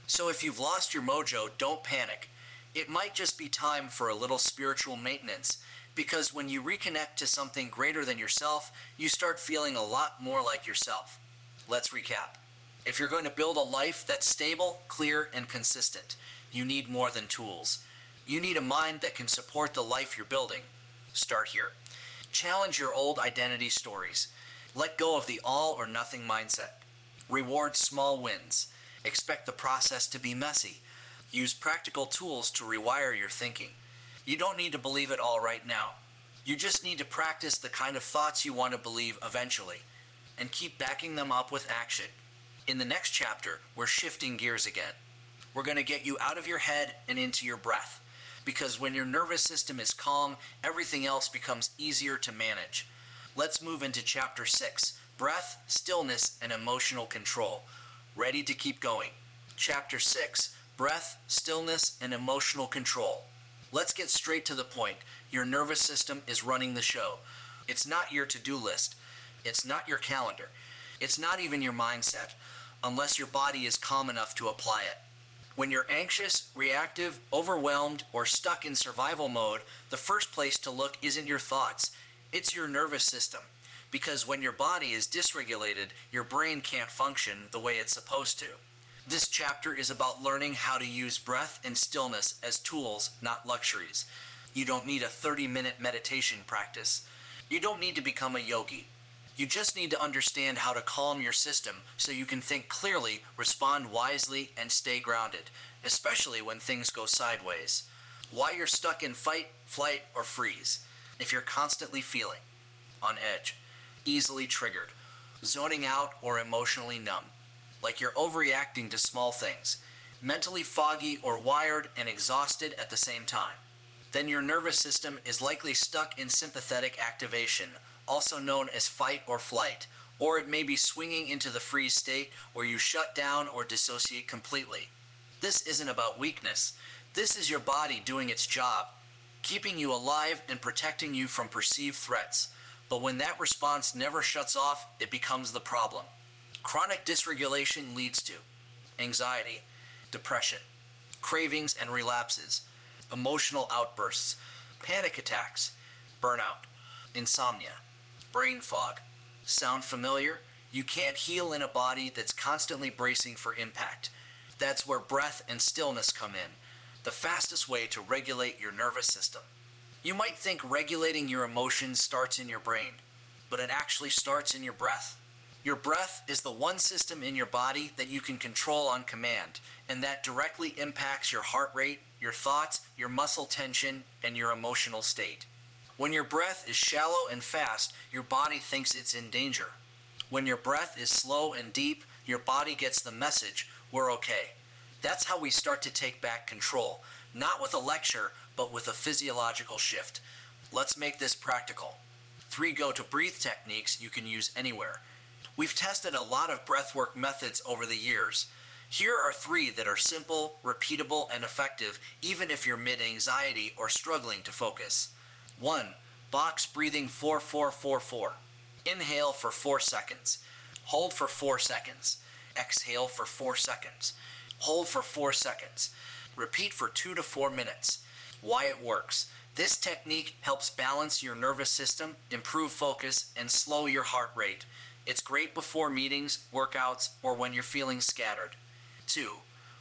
So if you've lost your mojo, don't panic. It might just be time for a little spiritual maintenance, because when you reconnect to something greater than yourself, you start feeling a lot more like yourself. Let's recap. If you're going to build a life that's stable, clear, and consistent, you need more than tools. You need a mind that can support the life you're building. Start here. Challenge your old identity stories. Let go of the all or nothing mindset. Reward small wins. Expect the process to be messy. Use practical tools to rewire your thinking. You don't need to believe it all right now. You just need to practice the kind of thoughts you want to believe eventually, and keep backing them up with action. In the next chapter, we're shifting gears again. We're going to get you out of your head and into your breath, because when your nervous system is calm, everything else becomes easier to manage. Let's move into chapter 6, breath, stillness, and emotional control. Ready to keep going. Chapter 6, breath, stillness, and emotional control. Let's get straight to the point. Your nervous system is running the show. It's not your to-do list. It's not your calendar. It's not even your mindset, unless your body is calm enough to apply it. When you're anxious, reactive, overwhelmed, or stuck in survival mode, the first place to look isn't your thoughts. It's your nervous system. Because when your body is dysregulated, your brain can't function the way it's supposed to. This chapter is about learning how to use breath and stillness as tools, not luxuries. You don't need a 30-minute meditation practice. You don't need to become a yogi. You just need to understand how to calm your system so you can think clearly, respond wisely, and stay grounded, especially when things go sideways. Why you're stuck in fight, flight, or freeze. If you're constantly feeling on edge, easily triggered, zoning out, or emotionally numb, like you're overreacting to small things, mentally foggy or wired and exhausted at the same time, then your nervous system is likely stuck in sympathetic activation, also known as fight or flight, or it may be swinging into the freeze state where you shut down or dissociate completely. This isn't about weakness. This is your body doing its job, keeping you alive and protecting you from perceived threats. But when that response never shuts off, it becomes the problem. Chronic dysregulation leads to anxiety, depression, cravings and relapses, emotional outbursts, panic attacks, burnout, insomnia, brain fog. Sound familiar? You can't heal in a body that's constantly bracing for impact. That's where breath and stillness come in, the fastest way to regulate your nervous system. You might think regulating your emotions starts in your brain, but it actually starts in your breath. Your breath is the one system in your body that you can control on command, and that directly impacts your heart rate, your thoughts, your muscle tension, and your emotional state. When your breath is shallow and fast, your body thinks it's in danger. When your breath is slow and deep, your body gets the message, we're okay. That's how we start to take back control, not with a lecture, but with a physiological shift. Let's make this practical. 3 go-to-breathe techniques you can use anywhere. We've tested a lot of breathwork methods over the years. Here are 3 that are simple, repeatable, and effective even if you're mid-anxiety or struggling to focus. 1. Box breathing 4-4-4-4. Inhale for 4 seconds. Hold for 4 seconds. Exhale for 4 seconds. Hold for 4 seconds. Repeat for 2 to 4 minutes. Why it works. This technique helps balance your nervous system, improve focus, and slow your heart rate. It's great before meetings, workouts, or when you're feeling scattered. 2.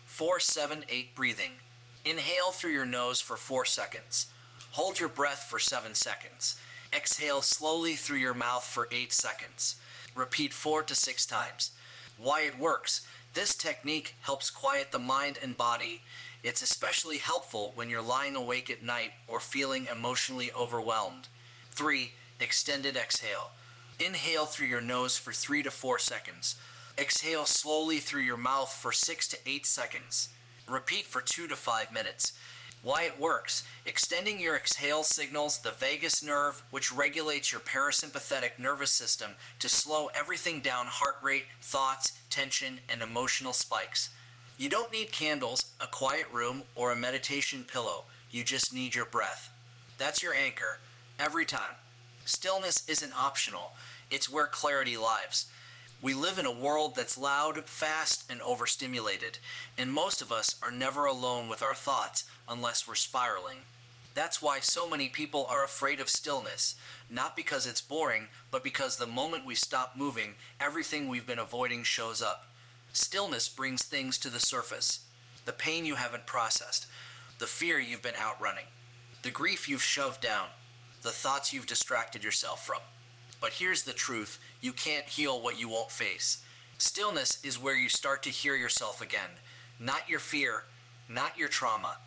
4-7-8 breathing. Inhale through your nose for 4 seconds. Hold your breath for 7 seconds. Exhale slowly through your mouth for 8 seconds. Repeat 4 to 6 times. Why it works. This technique helps quiet the mind and body. It's especially helpful when you're lying awake at night or feeling emotionally overwhelmed. 3. Extended exhale. Inhale through your nose for 3 to 4 seconds. Exhale slowly through your mouth for 6 to 8 seconds. Repeat for 2 to 5 minutes. Why it works. Extending your exhale signals the vagus nerve, which regulates your parasympathetic nervous system to slow everything down: heart rate, thoughts, tension, and emotional spikes. You don't need candles, a quiet room, or a meditation pillow. You just need your breath. That's your anchor, every time. Stillness isn't optional. It's where clarity lives. We live in a world that's loud, fast, and overstimulated, and most of us are never alone with our thoughts unless we're spiraling. That's why so many people are afraid of stillness, not because it's boring, but because the moment we stop moving, everything we've been avoiding shows up. Stillness brings things to the surface: the pain you haven't processed, the fear you've been outrunning, the grief you've shoved down, the thoughts you've distracted yourself from. But here's the truth: you can't heal what you won't face. Stillness is where you start to hear yourself again. Not your fear, not your trauma.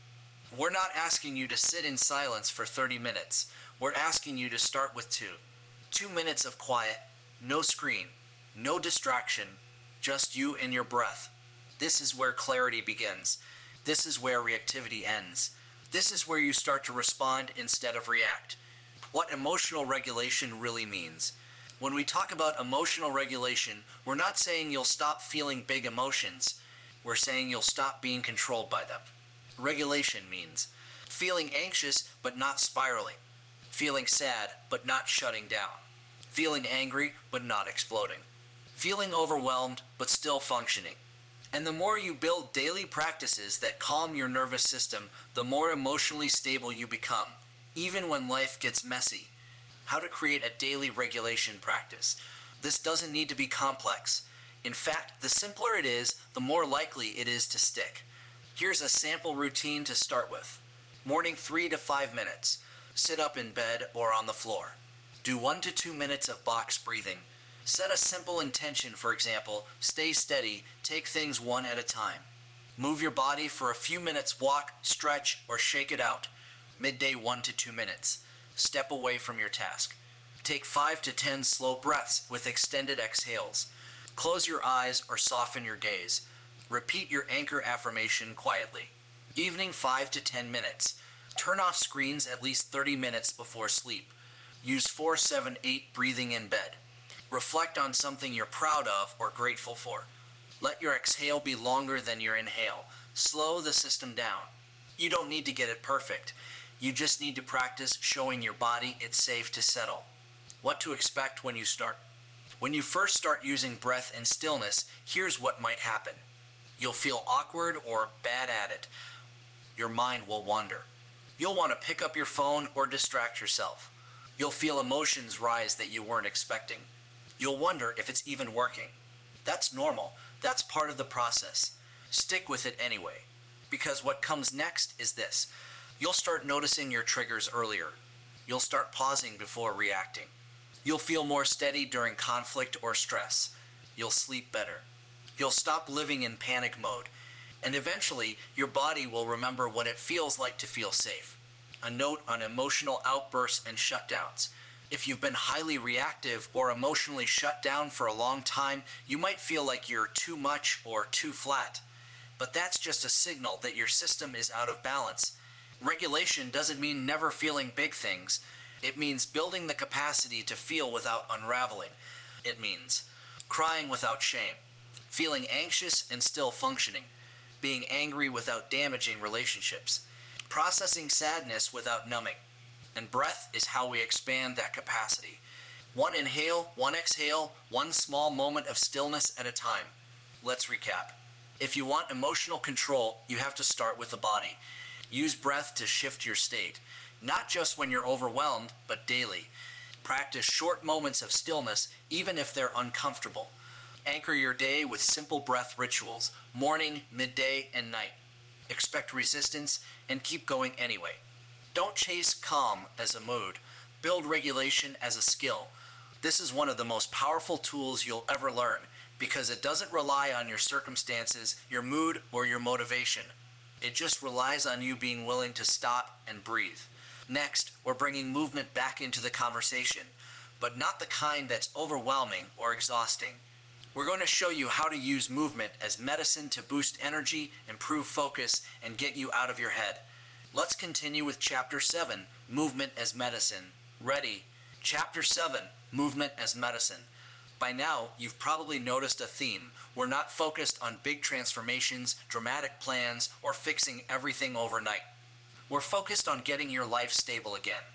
We're not asking you to sit in silence for 30 minutes. We're asking you to start with 2. 2 minutes of quiet, no screen, no distraction, just you and your breath. This is where clarity begins. This is where reactivity ends. This is where you start to respond instead of react. What emotional regulation really means. When we talk about emotional regulation, we're not saying you'll stop feeling big emotions. We're saying you'll stop being controlled by them. Regulation means feeling anxious but not spiraling, feeling sad but not shutting down, feeling angry but not exploding, feeling overwhelmed but still functioning. And the more you build daily practices that calm your nervous system, the more emotionally stable you become, even when life gets messy. How to create a daily regulation practice. This doesn't need to be complex. In fact, the simpler it is, the more likely it is to stick. Here's a sample routine to start with. Morning 3 to 5 minutes. Sit up in bed or on the floor. Do 1 to 2 minutes of box breathing. Set a simple intention, for example, stay steady, take things one at a time. Move your body for a few minutes, walk, stretch, or shake it out. Midday 1 to 2 minutes. Step away from your task. Take 5 to 10 slow breaths with extended exhales. Close your eyes or soften your gaze. Repeat your anchor affirmation quietly. Evening 5 to 10 minutes. Turn off screens at least 30 minutes before sleep. Use 4-7-8 breathing in bed. Reflect on something you're proud of or grateful for. Let your exhale be longer than your inhale. Slow the system down. You don't need to get it perfect. You just need to practice showing your body it's safe to settle. What to expect when you start. When you first start using breath and stillness, here's what might happen. You'll feel awkward or bad at it. Your mind will wander. You'll want to pick up your phone or distract yourself. You'll feel emotions rise that you weren't expecting. You'll wonder if it's even working. That's normal. That's part of the process. Stick with it anyway. Because what comes next is this. You'll start noticing your triggers earlier. You'll start pausing before reacting. You'll feel more steady during conflict or stress. You'll sleep better. You'll stop living in panic mode. And eventually, your body will remember what it feels like to feel safe. A note on emotional outbursts and shutdowns. If you've been highly reactive or emotionally shut down for a long time, you might feel like you're too much or too flat. But that's just a signal that your system is out of balance. Regulation doesn't mean never feeling big things. It means building the capacity to feel without unraveling. It means crying without shame, feeling anxious and still functioning, being angry without damaging relationships, processing sadness without numbing. And breath is how we expand that capacity. 1 inhale, 1 exhale, 1 small moment of stillness at a time. Let's recap. If you want emotional control, you have to start with the body. Use breath to shift your state, not just when you're overwhelmed, but daily. Practice short moments of stillness, even if they're uncomfortable. Anchor your day with simple breath rituals, morning, midday, and night. Expect resistance and keep going anyway. Don't chase calm as a mood. Build regulation as a skill. This is one of the most powerful tools you'll ever learn because it doesn't rely on your circumstances, your mood, or your motivation. It just relies on you being willing to stop and breathe. Next, we're bringing movement back into the conversation, but not the kind that's overwhelming or exhausting. We're going to show you how to use movement as medicine to boost energy, improve focus, and get you out of your head. Let's continue with Chapter 7, Movement as Medicine. Ready? Chapter 7, Movement as Medicine. By now, you've probably noticed a theme. We're not focused on big transformations, dramatic plans, or fixing everything overnight. We're focused on getting your life stable again.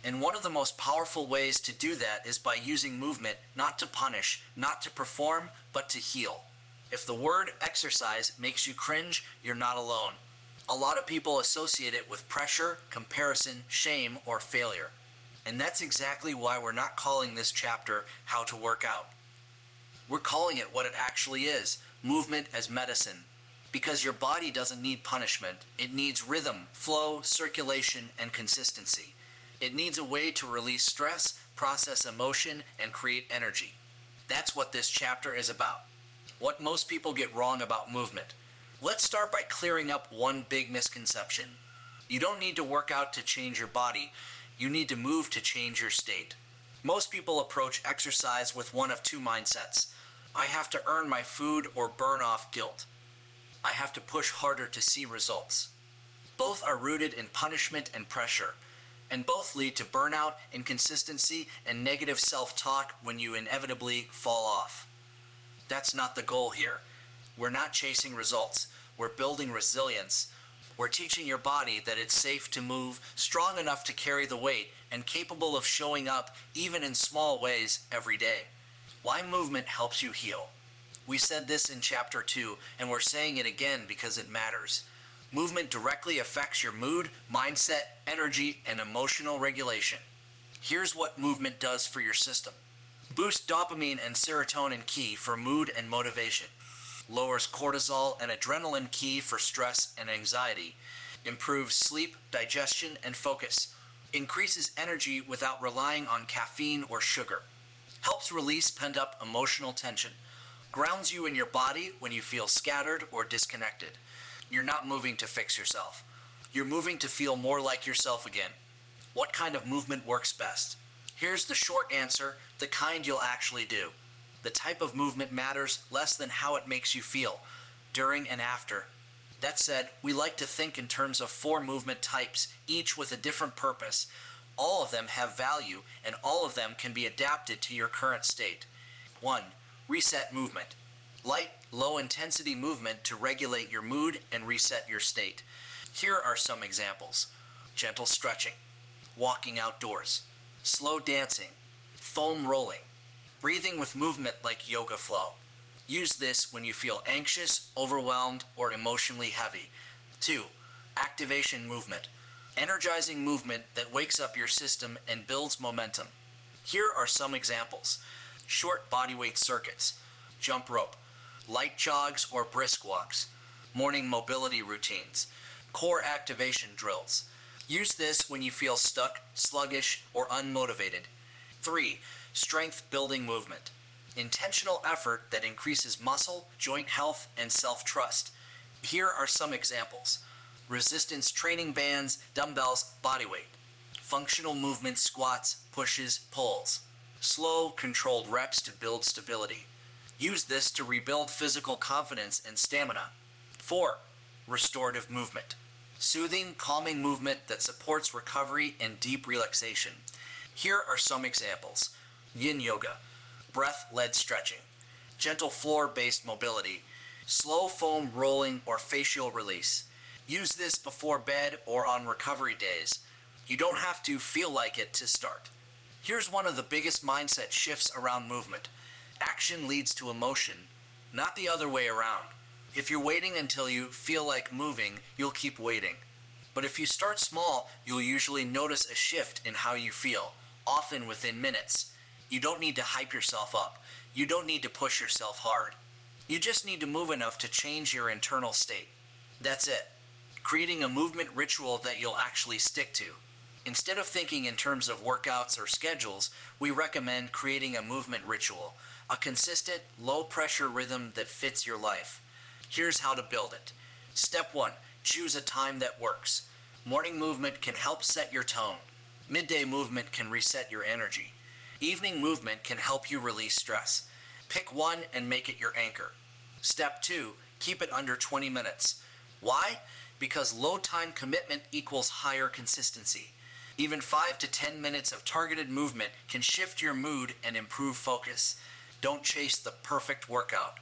And one of the most powerful ways to do that is by using movement not to punish, not to perform, but to heal. If the word exercise makes you cringe, you're not alone. A lot of people associate it with pressure, comparison, shame, or failure. And that's exactly why we're not calling this chapter How to Work Out. We're calling it what it actually is, movement as medicine. Because your body doesn't need punishment, it needs rhythm, flow, circulation, and consistency. It needs a way to release stress, process emotion, and create energy. That's what this chapter is about. What most people get wrong about movement. Let's start by clearing up one big misconception. You don't need to work out to change your body. You need to move to change your state. Most people approach exercise with one of two mindsets. I have to earn my food or burn off guilt. I have to push harder to see results. Both are rooted in punishment and pressure, and both lead to burnout, inconsistency, and negative self-talk when you inevitably fall off. That's not the goal here. We're not chasing results. We're building resilience. We're teaching your body that it's safe to move, strong enough to carry the weight, and capable of showing up even in small ways every day. Why movement helps you heal. We said this in chapter 2, and we're saying it again because it matters. Movement directly affects your mood, mindset, energy, and emotional regulation. Here's what movement does for your system. Boosts dopamine and serotonin, key for mood and motivation. Lowers cortisol and adrenaline, key for stress and anxiety. Improves sleep, digestion, and focus. Increases energy without relying on caffeine or sugar. Helps release pent-up emotional tension. Grounds you in your body when you feel scattered or disconnected. You're not moving to fix yourself. You're moving to feel more like yourself again. What kind of movement works best? Here's the short answer, the kind you'll actually do. The type of movement matters less than how it makes you feel, during and after. That said, we like to think in terms of 4 movement types, each with a different purpose. All of them have value, and all of them can be adapted to your current state. 1. Reset movement. Light, low-intensity movement to regulate your mood and reset your state. Here are some examples. Gentle stretching, walking outdoors, slow dancing, foam rolling, breathing with movement like yoga flow. Use this when you feel anxious, overwhelmed, or emotionally heavy. 2. Activation movement. Energizing movement that wakes up your system and builds momentum. Here are some examples. Short bodyweight circuits, jump rope, light jogs or brisk walks, morning mobility routines, core activation drills. Use this when you feel stuck, sluggish, or unmotivated. 3. Strength building movement. Intentional effort that increases muscle, joint health, and self-trust. Here are some examples. Resistance training bands, dumbbells, bodyweight. Functional movement squats, pushes, pulls. Slow, controlled reps to build stability. Use this to rebuild physical confidence and stamina. 4. Restorative movement. Soothing, calming movement that supports recovery and deep relaxation. Here are some examples. Yin yoga, breath-led stretching, gentle floor-based mobility, slow foam rolling or facial release. Use this before bed or on recovery days. You don't have to feel like it to start. Here's one of the biggest mindset shifts around movement. Action leads to emotion, not the other way around. If you're waiting until you feel like moving, you'll keep waiting. But if you start small, you'll usually notice a shift in how you feel, often within minutes. You don't need to hype yourself up. You don't need to push yourself hard. You just need to move enough to change your internal state. That's it. Creating a movement ritual that you'll actually stick to. Instead of thinking in terms of workouts or schedules, we recommend creating a movement ritual, a consistent, low-pressure rhythm that fits your life. Here's how to build it. Step 1. Choose a time that works. Morning movement can help set your tone. Midday movement can reset your energy. Evening movement can help you release stress. Pick one and make it your anchor. Step 2. Keep it under 20 minutes. Why? Because low time commitment equals higher consistency. Even 5 to 10 minutes of targeted movement can shift your mood and improve focus. Don't chase the perfect workout.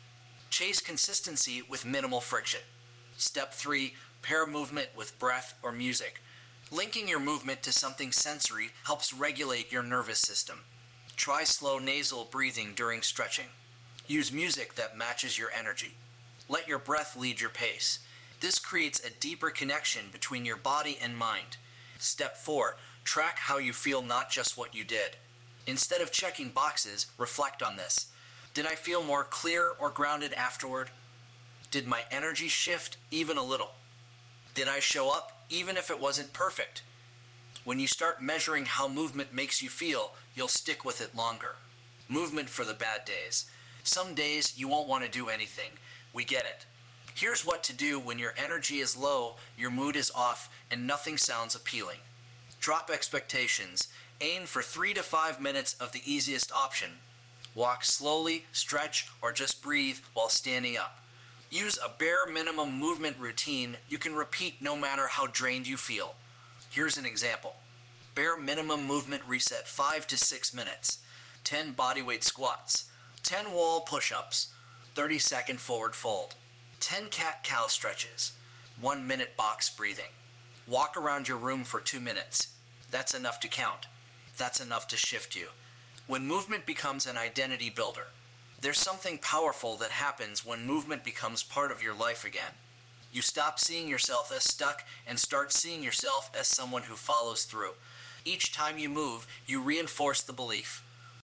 Chase consistency with minimal friction. Step 3. Pair movement with breath or music. Linking your movement to something sensory helps regulate your nervous system. Try slow nasal breathing during stretching. Use music that matches your energy. Let your breath lead your pace. This creates a deeper connection between your body and mind. Step 4. Track how you feel, not just what you did. Instead of checking boxes, reflect on this. Did I feel more clear or grounded afterward? Did my energy shift even a little? Did I show up even if it wasn't perfect? When you start measuring how movement makes you feel, you'll stick with it longer. Movement for the bad days. Some days you won't want to do anything. We get it. Here's what to do when your energy is low, your mood is off, and nothing sounds appealing. Drop expectations. Aim for 3 to 5 minutes of the easiest option. Walk slowly, stretch, or just breathe while standing up. Use a bare minimum movement routine you can repeat no matter how drained you feel. Here's an example. Bare minimum movement reset 5 to 6 minutes. 10 bodyweight squats. 10 wall push-ups. 30-second forward fold. 10 cat-cow stretches. 1 minute box breathing. Walk around your room for 2 minutes. That's enough to count. That's enough to shift you. When movement becomes an identity builder, there's something powerful that happens when movement becomes part of your life again. You stop seeing yourself as stuck and start seeing yourself as someone who follows through. Each time you move, you reinforce the belief.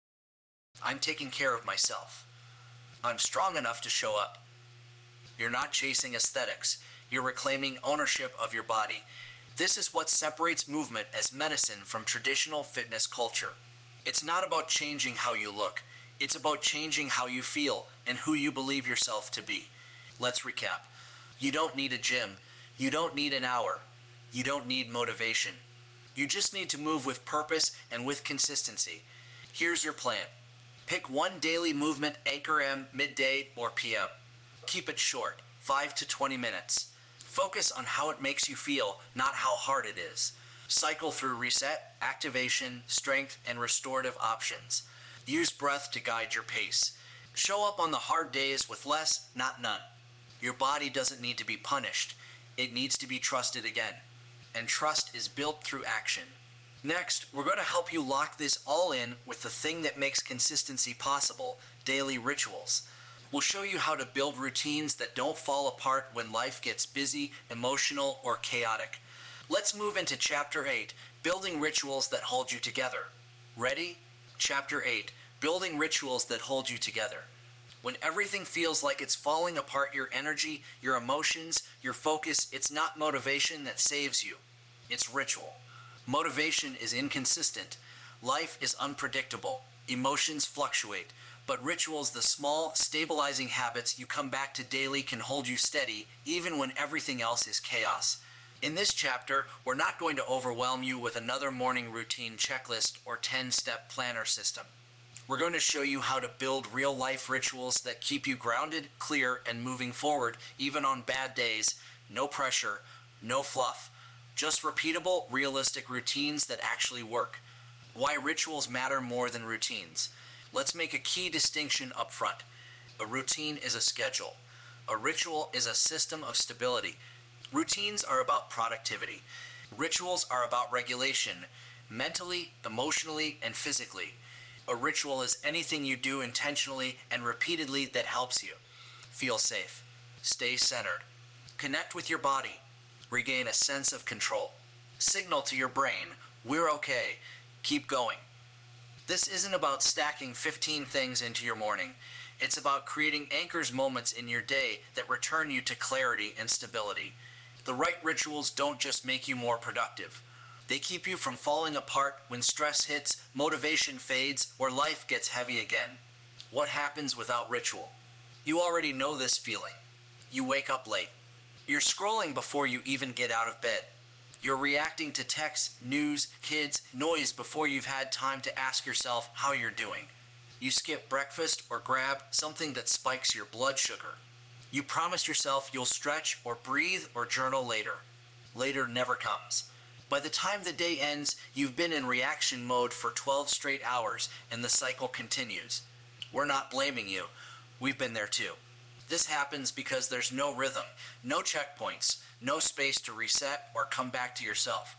I'm taking care of myself. I'm strong enough to show up. You're not chasing aesthetics. You're reclaiming ownership of your body. This is what separates movement as medicine from traditional fitness culture. It's not about changing how you look. It's about changing how you feel and who you believe yourself to be. Let's recap. You don't need a gym. You don't need an hour. You don't need motivation. You just need to move with purpose and with consistency. Here's your plan. Pick one daily movement anchor midday or PM. Keep it short, 5 to 20 minutes. Focus on how it makes you feel, not how hard it is. Cycle through reset, activation, strength, and restorative options. Use breath to guide your pace. Show up on the hard days with less, not none. Your body doesn't need to be punished. It needs to be trusted again. And trust is built through action. Next, we're going to help you lock this all in with the thing that makes consistency possible, daily rituals. We'll show you how to build routines that don't fall apart when life gets busy, emotional, or chaotic. Let's move into Chapter 8, Building Rituals That Hold You Together. Ready? Chapter 8, Building Rituals That Hold You Together. When everything feels like it's falling apart, your energy, your emotions, your focus, it's not motivation that saves you. It's ritual. Motivation is inconsistent. Life is unpredictable. Emotions fluctuate. But rituals, the small, stabilizing habits you come back to daily, can hold you steady even when everything else is chaos. In this chapter, we're not going to overwhelm you with another morning routine checklist or 10-step planner system. We're going to show you how to build real-life rituals that keep you grounded, clear, and moving forward even on bad days. No pressure, no fluff. Just repeatable, realistic routines that actually work. Why rituals matter more than routines. Let's make a key distinction up front. A routine is a schedule. A ritual is a system of stability. Routines are about productivity. Rituals are about regulation, mentally, emotionally, and physically. A ritual is anything you do intentionally and repeatedly that helps you. Feel safe. Stay centered. Connect with your body. Regain a sense of control. Signal to your brain, we're okay. Keep going. This isn't about stacking 15 things into your morning. It's about creating anchors moments in your day that return you to clarity and stability. The right rituals don't just make you more productive. They keep you from falling apart when stress hits, motivation fades, or life gets heavy again. What happens without ritual? You already know this feeling. You wake up late. You're scrolling before you even get out of bed. You're reacting to texts, news, kids, noise before you've had time to ask yourself how you're doing. You skip breakfast or grab something that spikes your blood sugar. You promise yourself you'll stretch or breathe or journal later. Later never comes. By the time the day ends, you've been in reaction mode for 12 straight hours and the cycle continues. We're not blaming you. We've been there too. This happens because there's no rhythm, no checkpoints, no space to reset or come back to yourself.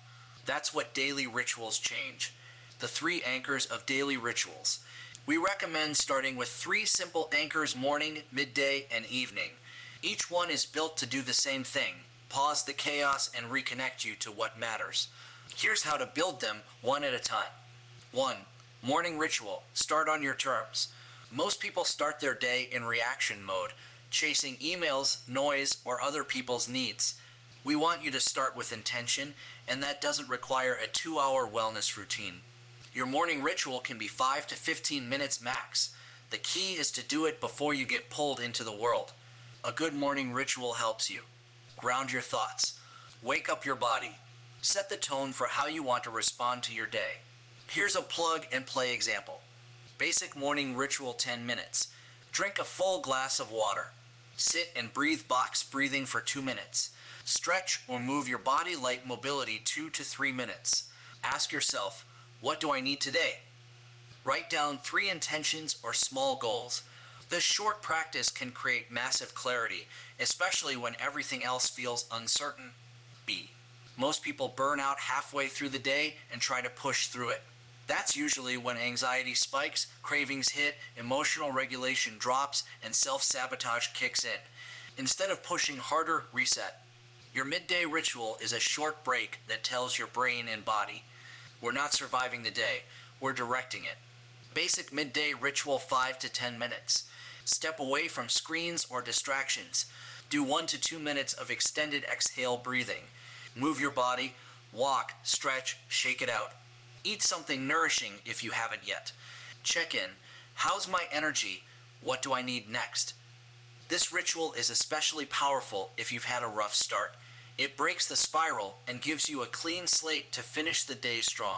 That's what daily rituals change. The 3 anchors of daily rituals. We recommend starting with 3 simple anchors: morning, midday, and evening. Each one is built to do the same thing: pause the chaos and reconnect you to what matters. Here's how to build them one at a time. 1. Morning ritual. Start on your terms. Most people start their day in reaction mode, chasing emails, noise, or other people's needs. We want you to start with intention, and that doesn't require a 2-hour wellness routine. Your morning ritual can be 5 to 15 minutes max. The key is to do it before you get pulled into the world. A good morning ritual helps you ground your thoughts, wake up your body, set the tone for how you want to respond to your day. Here's a plug and play example. Basic morning ritual: 10 minutes. Drink a full glass of water. Sit and breathe box breathing for 2 minutes. Stretch or move your body, light mobility, 2 to 3 minutes. Ask yourself, what do I need today? Write down 3 intentions or small goals. This short practice can create massive clarity, especially when everything else feels uncertain. B. Most people burn out halfway through the day and try to push through it. That's usually when anxiety spikes, cravings hit, emotional regulation drops, and self-sabotage kicks in. Instead of pushing harder, reset. Your midday ritual is a short break that tells your brain and body, we're not surviving the day, we're directing it. Basic midday ritual: 5 to 10 minutes. Step away from screens or distractions. Do 1 to 2 minutes of extended exhale breathing. Move your body, walk, stretch, shake it out. Eat something nourishing if you haven't yet. Check in. How's my energy? What do I need next? This ritual is especially powerful if you've had a rough start. It breaks the spiral and gives you a clean slate to finish the day strong.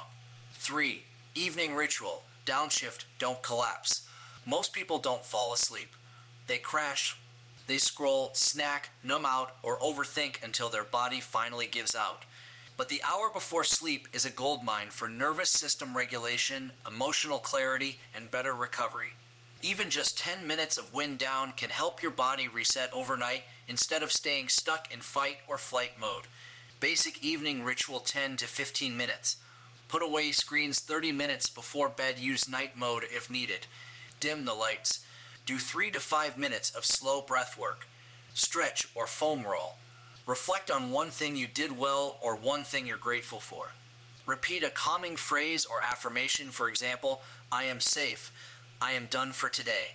3. Evening ritual. Downshift, don't collapse. Most people don't fall asleep. They crash. They scroll, snack, numb out, or overthink until their body finally gives out. But the hour before sleep is a goldmine for nervous system regulation, emotional clarity, and better recovery. Even just 10 minutes of wind down can help your body reset overnight instead of staying stuck in fight or flight mode. Basic evening ritual: 10 to 15 minutes. Put away screens 30 minutes before bed. Use night mode if needed. Dim the lights. Do 3 to 5 minutes of slow breath work. Stretch or foam roll. Reflect on one thing you did well or one thing you're grateful for. Repeat a calming phrase or affirmation, for example, I am safe. I am done for today.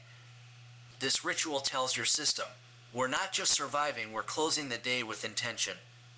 This ritual tells your system, we're not just surviving, we're closing the day with intention.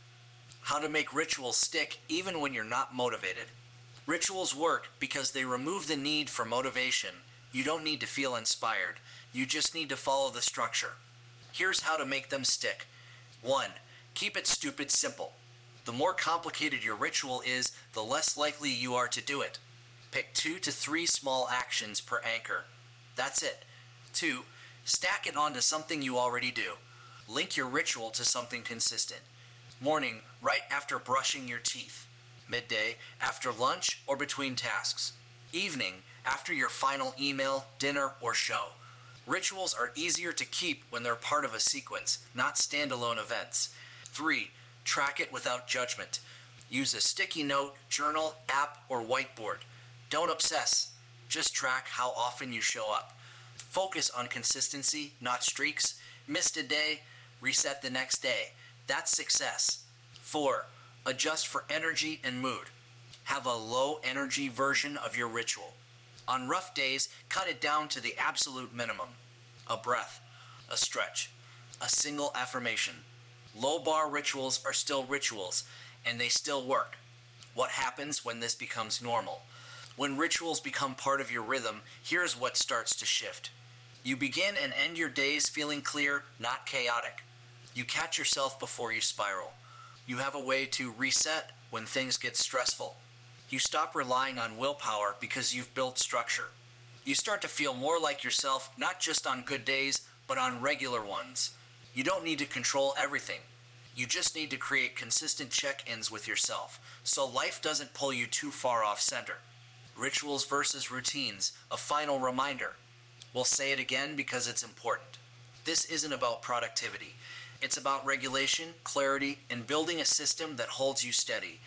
How to make rituals stick even when you're not motivated. Rituals work because they remove the need for motivation. You don't need to feel inspired. You just need to follow the structure. Here's how to make them stick. 1. Keep it stupid simple. The more complicated your ritual is, the less likely you are to do it. Pick 2 to 3 small actions per anchor. That's it. 2. Stack it onto something you already do. Link your ritual to something consistent. Morning, right after brushing your teeth. Midday, after lunch or between tasks. Evening, after your final email, dinner, or show. Rituals are easier to keep when they're part of a sequence, not standalone events. 3. Track it without judgment. Use a sticky note, journal, app, or whiteboard. Don't obsess. Just track how often you show up. Focus on consistency, not streaks. Missed a day, reset the next day. That's success. 4. Adjust for energy and mood. Have a low energy version of your ritual. On rough days, cut it down to the absolute minimum. A breath, a stretch, a single affirmation. Low bar rituals are still rituals, and they still work. What happens when this becomes normal? When rituals become part of your rhythm, here's what starts to shift. You begin and end your days feeling clear, not chaotic. You catch yourself before you spiral. You have a way to reset when things get stressful. You stop relying on willpower because you've built structure. You start to feel more like yourself, not just on good days, but on regular ones. You don't need to control everything. You just need to create consistent check-ins with yourself, so life doesn't pull you too far off center. Rituals versus routines, a final reminder. We'll say it again because it's important. This isn't about productivity. It's about regulation, clarity, and building a system that holds you steady.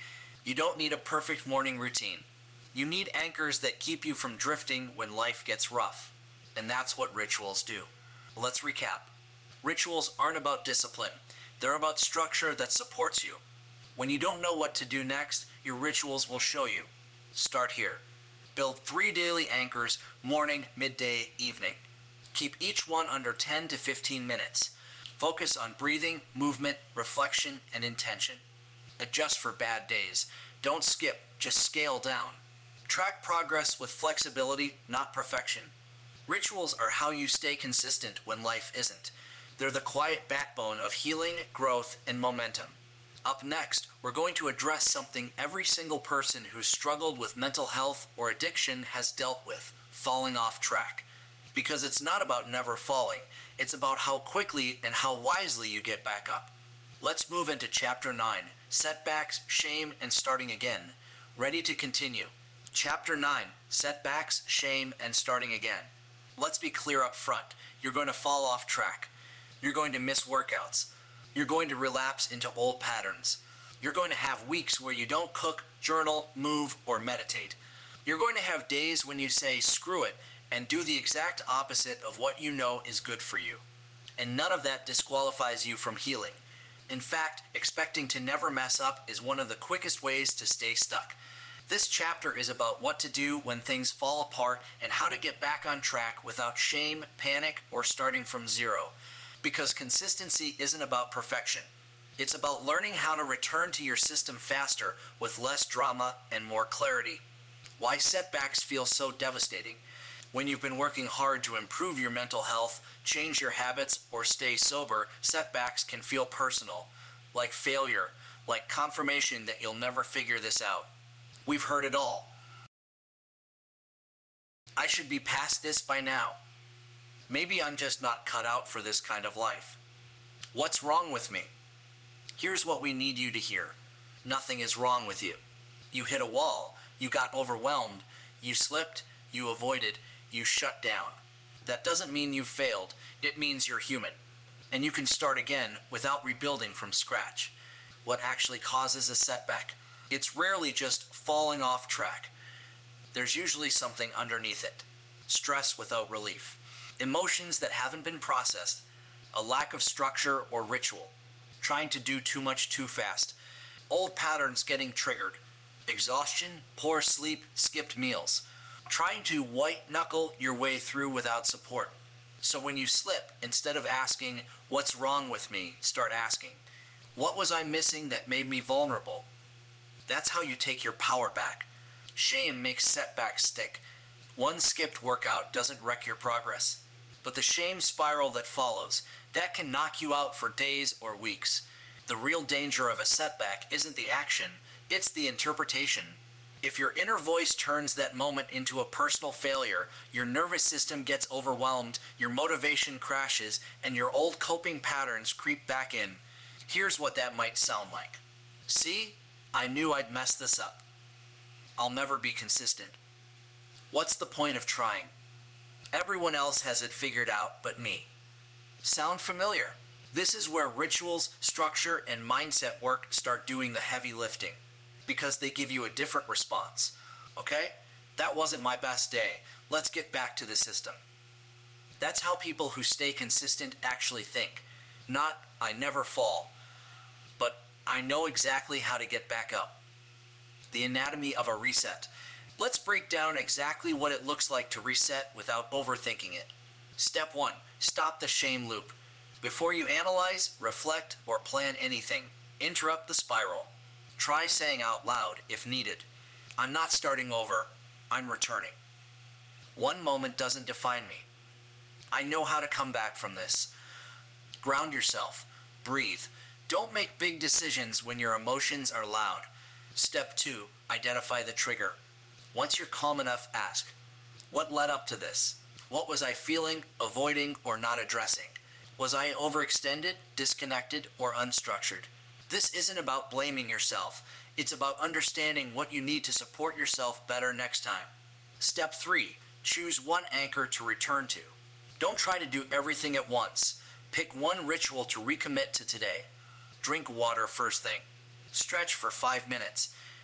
You don't need a perfect morning routine. You need anchors that keep you from drifting when life gets rough. And that's what rituals do. Let's recap. Rituals aren't about discipline. They're about structure that supports you. When you don't know what to do next, your rituals will show you. Start here. Build 3 daily anchors, morning, midday, evening. Keep each one under 10 to 15 minutes. Focus on breathing, movement, reflection, and intention. Adjust for bad days. Don't skip, just scale down. Track progress with flexibility, not perfection. Rituals are how you stay consistent when life isn't. They're the quiet backbone of healing, growth, and momentum. Up next, we're going to address something every single person who's struggled with mental health or addiction has dealt with: falling off track. Because it's not about never falling, it's about how quickly and how wisely you get back up. Let's move into Chapter 9, Setbacks, Shame, and Starting Again. Ready to continue. Chapter 9, Setbacks, Shame, and Starting Again. Let's be clear up front. You're going to fall off track. You're going to miss workouts. You're going to relapse into old patterns. You're going to have weeks where you don't cook, journal, move, or meditate. You're going to have days when you say, screw it, and do the exact opposite of what you know is good for you. And none of that disqualifies you from healing. In fact, expecting to never mess up is one of the quickest ways to stay stuck. This chapter is about what to do when things fall apart and how to get back on track without shame, panic, or starting from zero. Because consistency isn't about perfection. It's about learning how to return to your system faster with less drama and more clarity. Why setbacks feel so devastating. When you've been working hard to improve your mental health, change your habits, or stay sober, setbacks can feel personal, like failure, like confirmation that you'll never figure this out. We've heard it all. I should be past this by now. Maybe I'm just not cut out for this kind of life. What's wrong with me? Here's what we need you to hear. Nothing is wrong with you. You hit a wall. You got overwhelmed. You slipped. You avoided. You shut down. That doesn't mean you failed. It means you're human. And you can start again without rebuilding from scratch. What actually causes a setback? It's rarely just falling off track. There's usually something underneath it. Stress without relief. Emotions that haven't been processed. A lack of structure or ritual. Trying to do too much too fast. Old patterns getting triggered. Exhaustion, poor sleep, skipped meals. Trying to white-knuckle your way through without support. So when you slip, instead of asking, what's wrong with me, start asking, what was I missing that made me vulnerable? That's how you take your power back. Shame makes setbacks stick. One skipped workout doesn't wreck your progress. But the shame spiral that follows, that can knock you out for days or weeks. The real danger of a setback isn't the action, it's the interpretation. If your inner voice turns that moment into a personal failure, your nervous system gets overwhelmed, your motivation crashes, and your old coping patterns creep back in. Here's what that might sound like. See? I knew I'd mess this up. I'll never be consistent. What's the point of trying? Everyone else has it figured out but me. Sound familiar? This is where rituals, structure, and mindset work start doing the heavy lifting. Because they give you a different response. Okay? That wasn't my best day. Let's get back to the system. That's how people who stay consistent actually think. Not, I never fall. But, I know exactly how to get back up. The anatomy of a reset. Let's break down exactly what it looks like to reset without overthinking it. Step 1. Stop the shame loop. Before you analyze, reflect, or plan anything, interrupt the spiral. Try saying out loud, if needed, I'm not starting over, I'm returning. One moment doesn't define me. I know how to come back from this. Ground yourself. Breathe. Don't make big decisions when your emotions are loud. Step 2. Identify the trigger. Once you're calm enough, ask, what led up to this? What was I feeling, avoiding, or not addressing? Was I overextended, disconnected, or unstructured? This isn't about blaming yourself. It's about understanding what you need to support yourself better next time. Step 3. Choose one anchor to return to. Don't try to do everything at once. Pick one ritual to recommit to today. Drink water first thing. Stretch for 5 minutes.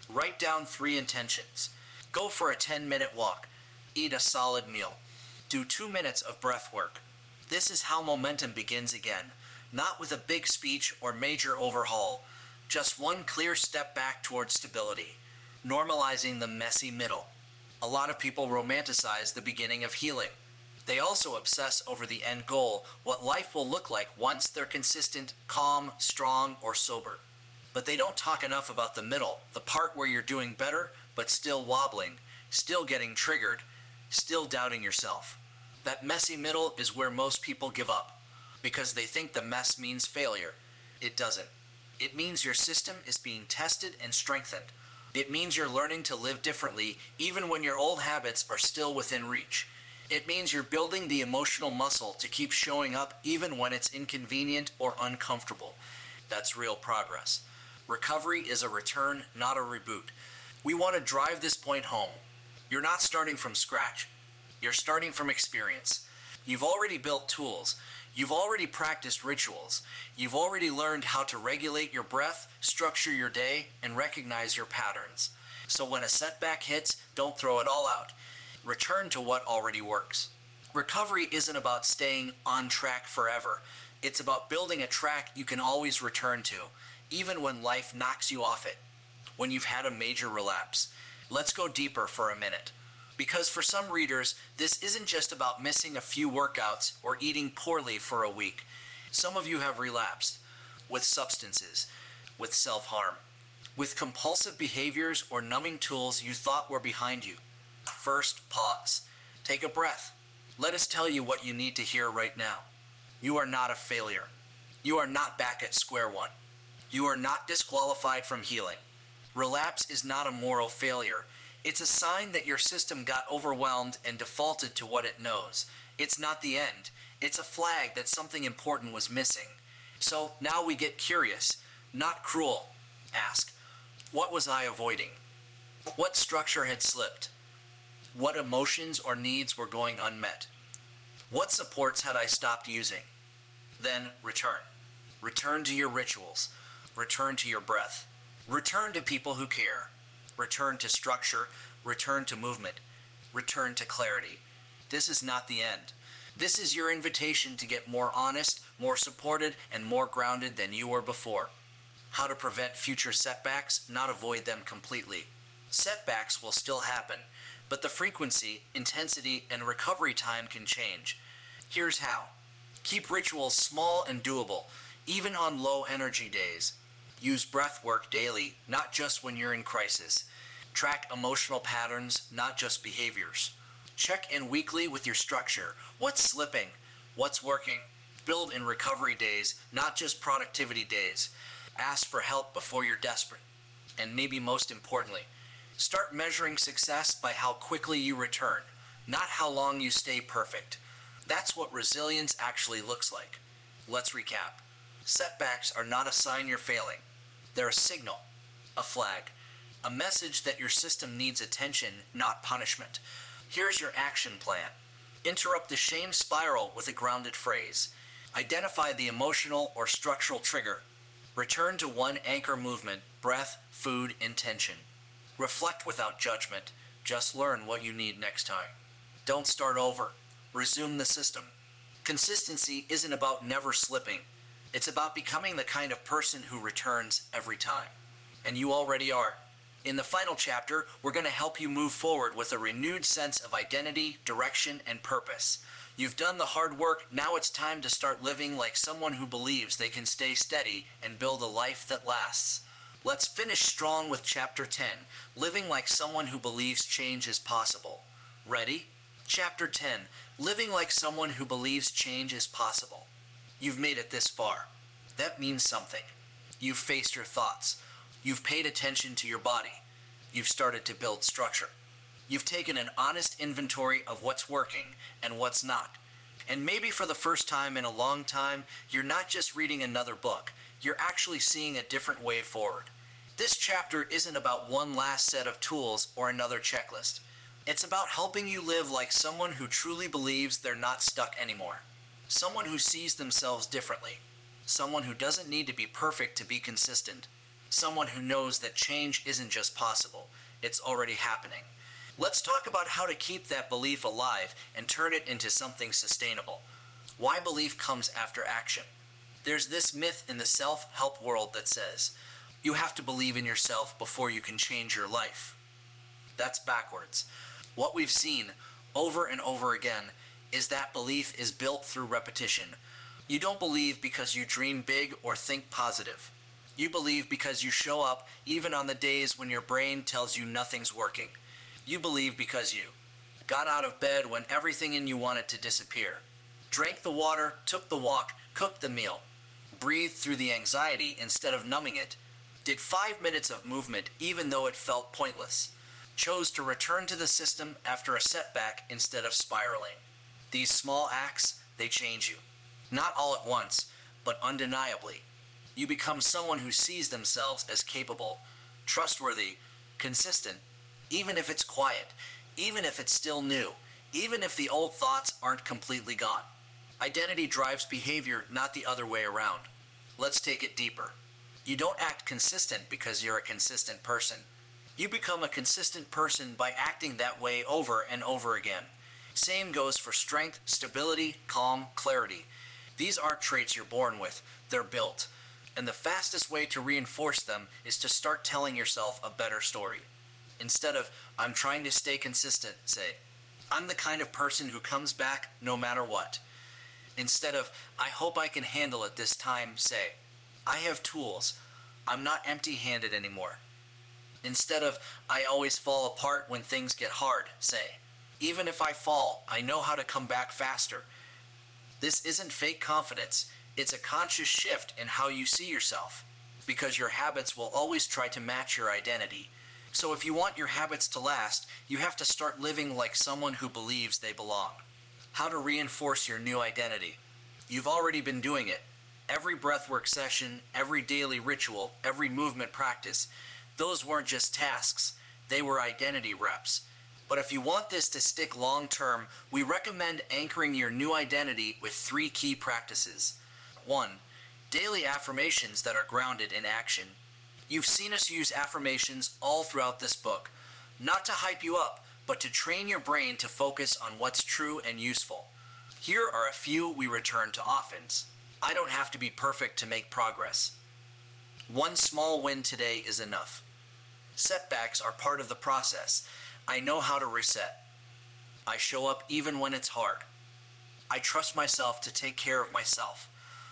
Write down 3 intentions. Go for a 10-minute walk. Eat a solid meal. Do 2 minutes of breath work. This is how momentum begins again, not with a big speech or major overhaul, just one clear step back towards stability. Normalizing the messy middle. A lot of people romanticize the beginning of healing. They also obsess over the end goal, what life will look like once they're consistent, calm, strong, or sober. But they don't talk enough about the middle, the part where you're doing better, but still wobbling, still getting triggered, still doubting yourself. That messy middle is where most people give up, because they think the mess means failure. It doesn't. It means your system is being tested and strengthened. It means you're learning to live differently even when your old habits are still within reach. It means you're building the emotional muscle to keep showing up even when it's inconvenient or uncomfortable. That's real progress. Recovery is a return, not a reboot. We want to drive this point home. You're not starting from scratch. You're starting from experience. You've already built tools. You've already practiced rituals. You've already learned how to regulate your breath, structure your day, and recognize your patterns. So when a setback hits, don't throw it all out. Return to what already works. Recovery isn't about staying on track forever. It's about building a track you can always return to, even when life knocks you off it. When you've had a major relapse. Let's go deeper for a minute. Because for some readers, this isn't just about missing a few workouts or eating poorly for a week. Some of you have relapsed with substances, with self-harm, with compulsive behaviors or numbing tools you thought were behind you. First, pause. Take a breath. Let us tell you what you need to hear right now. You are not a failure. You are not back at square one. You are not disqualified from healing. Relapse is not a moral failure. It's a sign that your system got overwhelmed and defaulted to what it knows. It's not the end. It's a flag that something important was missing. So now we get curious, not cruel. Ask, what was I avoiding? What structure had slipped? What emotions or needs were going unmet? What supports had I stopped using? Then return. Return to your rituals. Return to your breath. Return to people who care. Return to structure. Return to movement. Return to clarity. This is not the end. This is your invitation to get more honest, more supported, and more grounded than you were before. How to prevent future setbacks, not avoid them completely. Setbacks will still happen, but the frequency, intensity, and recovery time can change. Here's how. Keep rituals small and doable, even on low energy days. Use breath work daily, not just when you're in crisis. Track emotional patterns, not just behaviors. Check in weekly with your structure. What's slipping? What's working? Build in recovery days, not just productivity days. Ask for help before you're desperate. And maybe most importantly, start measuring success by how quickly you return, not how long you stay perfect. That's what resilience actually looks like. Let's recap. Setbacks are not a sign you're failing. They're a signal, a flag, a message that your system needs attention, not punishment. Here's your action plan. Interrupt the shame spiral with a grounded phrase. Identify the emotional or structural trigger. Return to one anchor movement, breath, food, intention. Reflect without judgment. Just learn what you need next time. Don't start over. Resume the system. Consistency isn't about never slipping. It's about becoming the kind of person who returns every time. And you already are. In the final chapter, we're going to help you move forward with a renewed sense of identity, direction, and purpose. You've done the hard work, now it's time to start living like someone who believes they can stay steady and build a life that lasts. Let's finish strong with Chapter 10, Living Like Someone Who Believes Change is Possible. Ready? Chapter 10, Living Like Someone Who Believes Change is Possible. You've made it this far. That means something. You've faced your thoughts. You've paid attention to your body. You've started to build structure. You've taken an honest inventory of what's working and what's not. And maybe for the first time in a long time, you're not just reading another book. You're actually seeing a different way forward. This chapter isn't about one last set of tools or another checklist. It's about helping you live like someone who truly believes they're not stuck anymore. Someone who sees themselves differently. Someone who doesn't need to be perfect to be consistent. someone who knows that change isn't just possible, it's already happening. Let's talk about how to keep that belief alive and turn it into something sustainable. Why belief comes after action. There's this myth in the self-help world that says, you have to believe in yourself before you can change your life. That's backwards. What we've seen over and over again is that belief is built through repetition. You don't believe because you dream big or think positive. You believe because you show up even on the days when your brain tells you nothing's working. You believe because you got out of bed when everything in you wanted to disappear, drank the water, took the walk, cooked the meal, breathed through the anxiety instead of numbing it, did 5 minutes of movement even though it felt pointless, chose to return to the system after a setback instead of spiraling. These small acts, they change you. Not all at once, but undeniably. You become someone who sees themselves as capable, trustworthy, consistent, even if it's quiet, even if it's still new, even if the old thoughts aren't completely gone. Identity drives behavior, not the other way around. Let's take it deeper. You don't act consistent because you're a consistent person. You become a consistent person by acting that way over and over again. Same goes for strength, stability, calm, clarity. These aren't traits you're born with, they're built. And the fastest way to reinforce them is to start telling yourself a better story. Instead of, I'm trying to stay consistent, say, I'm the kind of person who comes back no matter what. Instead of, I hope I can handle it this time, say, I have tools. I'm not empty-handed anymore. Instead of, I always fall apart when things get hard, say, even if I fall, I know how to come back faster. This isn't fake confidence. It's a conscious shift in how you see yourself, because your habits will always try to match your identity. So if you want your habits to last, you have to start living like someone who believes they belong. How to reinforce your new identity. You've already been doing it. Every breathwork session, every daily ritual, every movement practice, those weren't just tasks, they were identity reps. But if you want this to stick long term, we recommend anchoring your new identity with 3 key practices. 1. Daily affirmations that are grounded in action. You've seen us use affirmations all throughout this book, not to hype you up, but to train your brain to focus on what's true and useful. Here are a few we return to often. I don't have to be perfect to make progress. One small win today is enough. Setbacks are part of the process. I know how to reset. I show up even when it's hard. I trust myself to take care of myself.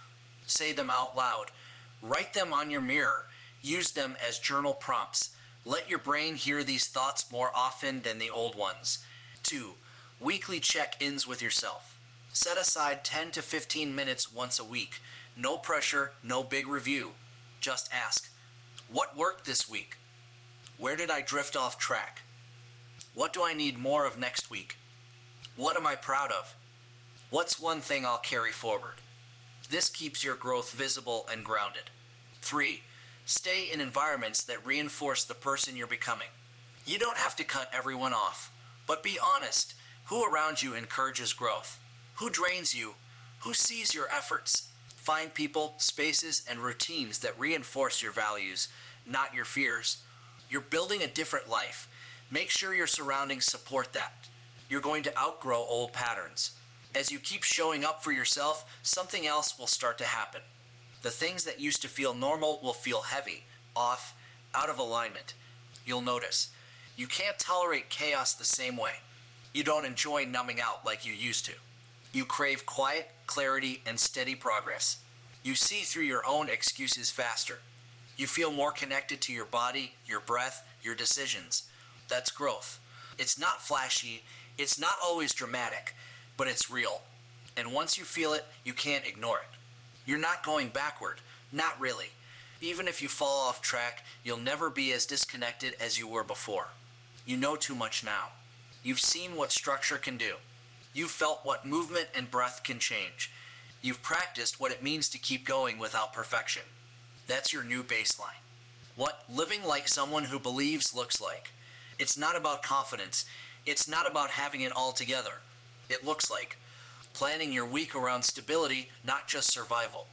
Say them out loud. Write them on your mirror. Use them as journal prompts. Let your brain hear these thoughts more often than the old ones. 2. Weekly check-ins with yourself. Set aside 10 to 15 minutes once a week. No pressure, no big review. Just ask, what worked this week? Where did I drift off track? What do I need more of next week? What am I proud of? What's one thing I'll carry forward? This keeps your growth visible and grounded. 3. Stay in environments that reinforce the person you're becoming. You don't have to cut everyone off, but be honest. Who around you encourages growth? Who drains you? Who sees your efforts? Find people, spaces, and routines that reinforce your values, not your fears. You're building a different life. Make sure your surroundings support that. You're going to outgrow old patterns. As you keep showing up for yourself, something else will start to happen. The things that used to feel normal will feel heavy, off, out of alignment. You'll notice. You can't tolerate chaos the same way. You don't enjoy numbing out like you used to. You crave quiet, clarity, and steady progress. You see through your own excuses faster. You feel more connected to your body, your breath, your decisions. That's growth. It's not flashy, it's not always dramatic, but it's real. And once you feel it, you can't ignore it. You're not going backward, not really. Even if you fall off track, you'll never be as disconnected as you were before. You know too much now. You've seen what structure can do. You've felt what movement and breath can change. You've practiced what it means to keep going without perfection. That's your new baseline. What living like someone who believes looks like. It's not about confidence. It's not about having it all together. It looks like planning your week around stability, not just survival.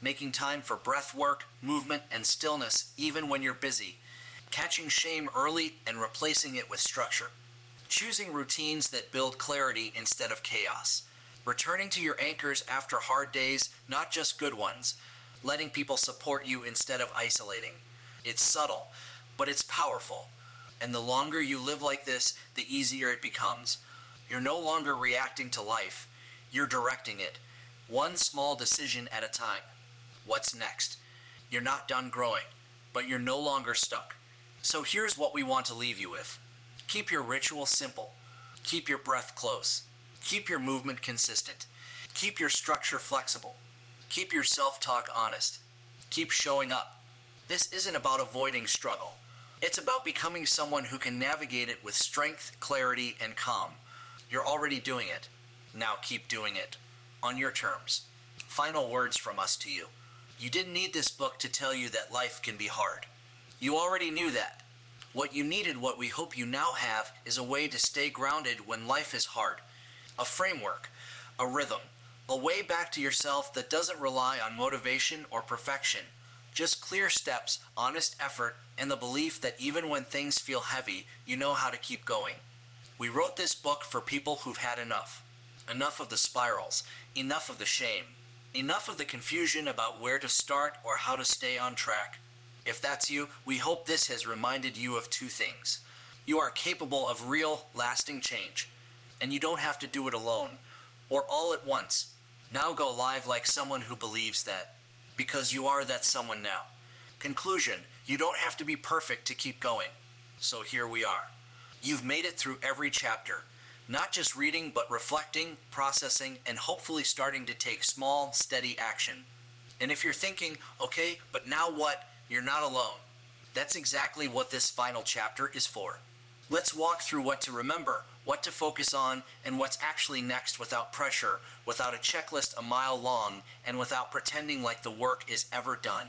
making time for breath work, movement, and stillness even when you're busy, catching shame early and replacing it with structure, choosing routines that build clarity instead of chaos, returning to your anchors after hard days, not just good ones, letting people support you instead of isolating. It's subtle, but it's powerful. And the longer you live like this, the easier it becomes. You're no longer reacting to life, you're directing it, one small decision at a time. What's next? You're not done growing, but you're no longer stuck. So here's what we want to leave you with. Keep your ritual simple. Keep your breath close. Keep your movement consistent. Keep your structure flexible. Keep your self-talk honest. Keep showing up. This isn't about avoiding struggle. It's about becoming someone who can navigate it with strength, clarity, and calm. You're already doing it. Now keep doing it. On your terms. Final words from us to you. You didn't need this book to tell you that life can be hard. You already knew that. What you needed, what we hope you now have, is a way to stay grounded when life is hard. A framework, a rhythm, a way back to yourself that doesn't rely on motivation or perfection. Just clear steps, honest effort, and the belief that even when things feel heavy, you know how to keep going. We wrote this book for people who've had enough. Enough of the spirals, enough of the shame, enough of the confusion about where to start or how to stay on track. If that's you, we hope this has reminded you of two things. You are capable of real, lasting change, and you don't have to do it alone, or all at once. Now go live like someone who believes that, because you are that someone now. Conclusion, you don't have to be perfect to keep going. So here we are. You've made it through every chapter, not just reading, but reflecting, processing, and hopefully starting to take small, steady action. And if you're thinking, okay, but now what? You're not alone. That's exactly what this final chapter is for. Let's walk through what to remember, what to focus on, and what's actually next without pressure, without a checklist a mile long, and without pretending like the work is ever done.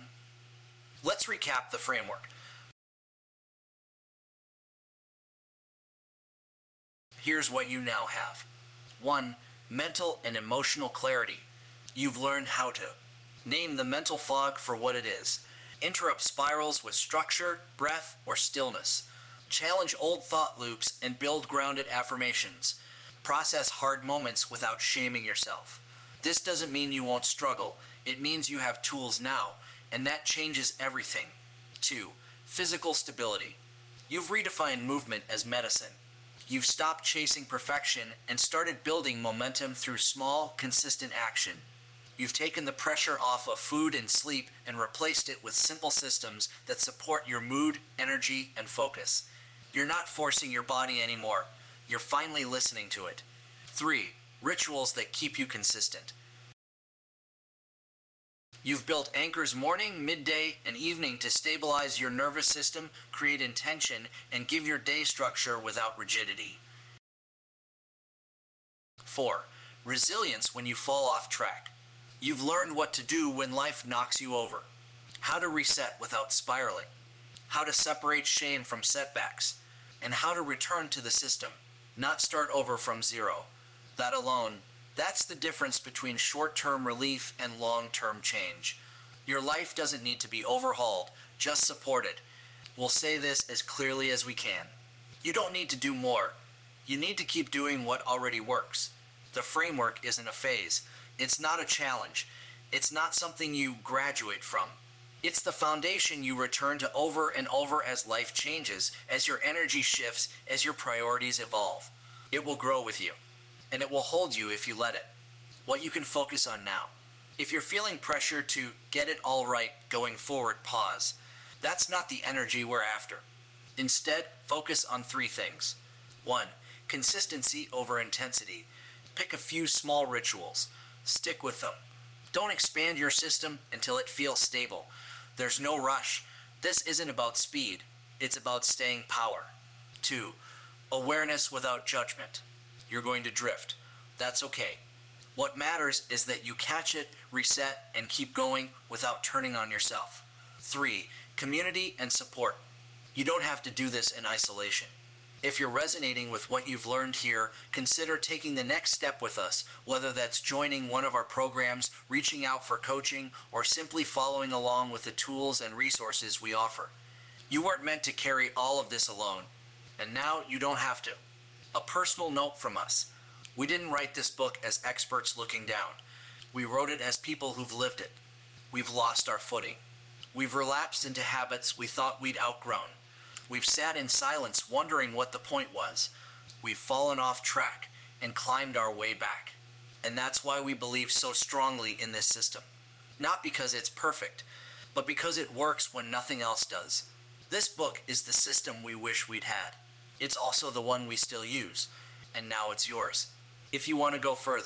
Let's recap the framework. Here's what you now have. 1. Mental and emotional clarity. You've learned how to name the mental fog for what it is. Interrupt spirals with structure, breath, or stillness. Challenge old thought loops and build grounded affirmations. Process hard moments without shaming yourself. This doesn't mean you won't struggle. It means you have tools now, and that changes everything. 2. Physical stability. You've redefined movement as medicine. You've stopped chasing perfection and started building momentum through small, consistent action. You've taken the pressure off of food and sleep and replaced it with simple systems that support your mood, energy, and focus. You're not forcing your body anymore. You're finally listening to it. 3. Rituals that keep you consistent. You've built anchors morning, midday, and evening to stabilize your nervous system, create intention, and give your day structure without rigidity. 4. Resilience when you fall off track. You've learned what to do when life knocks you over. How to reset without spiraling. How to separate shame from setbacks. And how to return to the system, not start over from zero. That alone, that's the difference between short-term relief and long-term change. Your life doesn't need to be overhauled, just supported. We'll say this as clearly as we can. You don't need to do more. You need to keep doing what already works. The framework isn't a phase. It's not a challenge. It's not something you graduate from. It's the foundation you return to over and over as life changes, as your energy shifts, as your priorities evolve. It will grow with you, and it will hold you if you let it. What you can focus on now. If you're feeling pressure to get it all right going forward, pause. That's not the energy we're after. Instead, focus on 3 things. 1. Consistency over intensity. Pick a few small rituals. Stick with them. Don't expand your system until it feels stable. There's no rush. This isn't about speed. It's about staying power. 2. Awareness without judgment. You're going to drift. That's okay. What matters is that you catch it, reset, and keep going without turning on yourself. 3. Community and support. You don't have to do this in isolation. If you're resonating with what you've learned here, consider taking the next step with us, whether that's joining one of our programs, reaching out for coaching, or simply following along with the tools and resources we offer. You weren't meant to carry all of this alone, and now you don't have to. A personal note from us. We didn't write this book as experts looking down. We wrote it as people who've lived it. We've lost our footing. We've relapsed into habits we thought we'd outgrown. We've sat in silence wondering what the point was. We've fallen off track and climbed our way back. And that's why we believe so strongly in this system. Not because it's perfect, but because it works when nothing else does. This book is the system we wish we'd had. It's also the one we still use, and now it's yours. If you want to go further.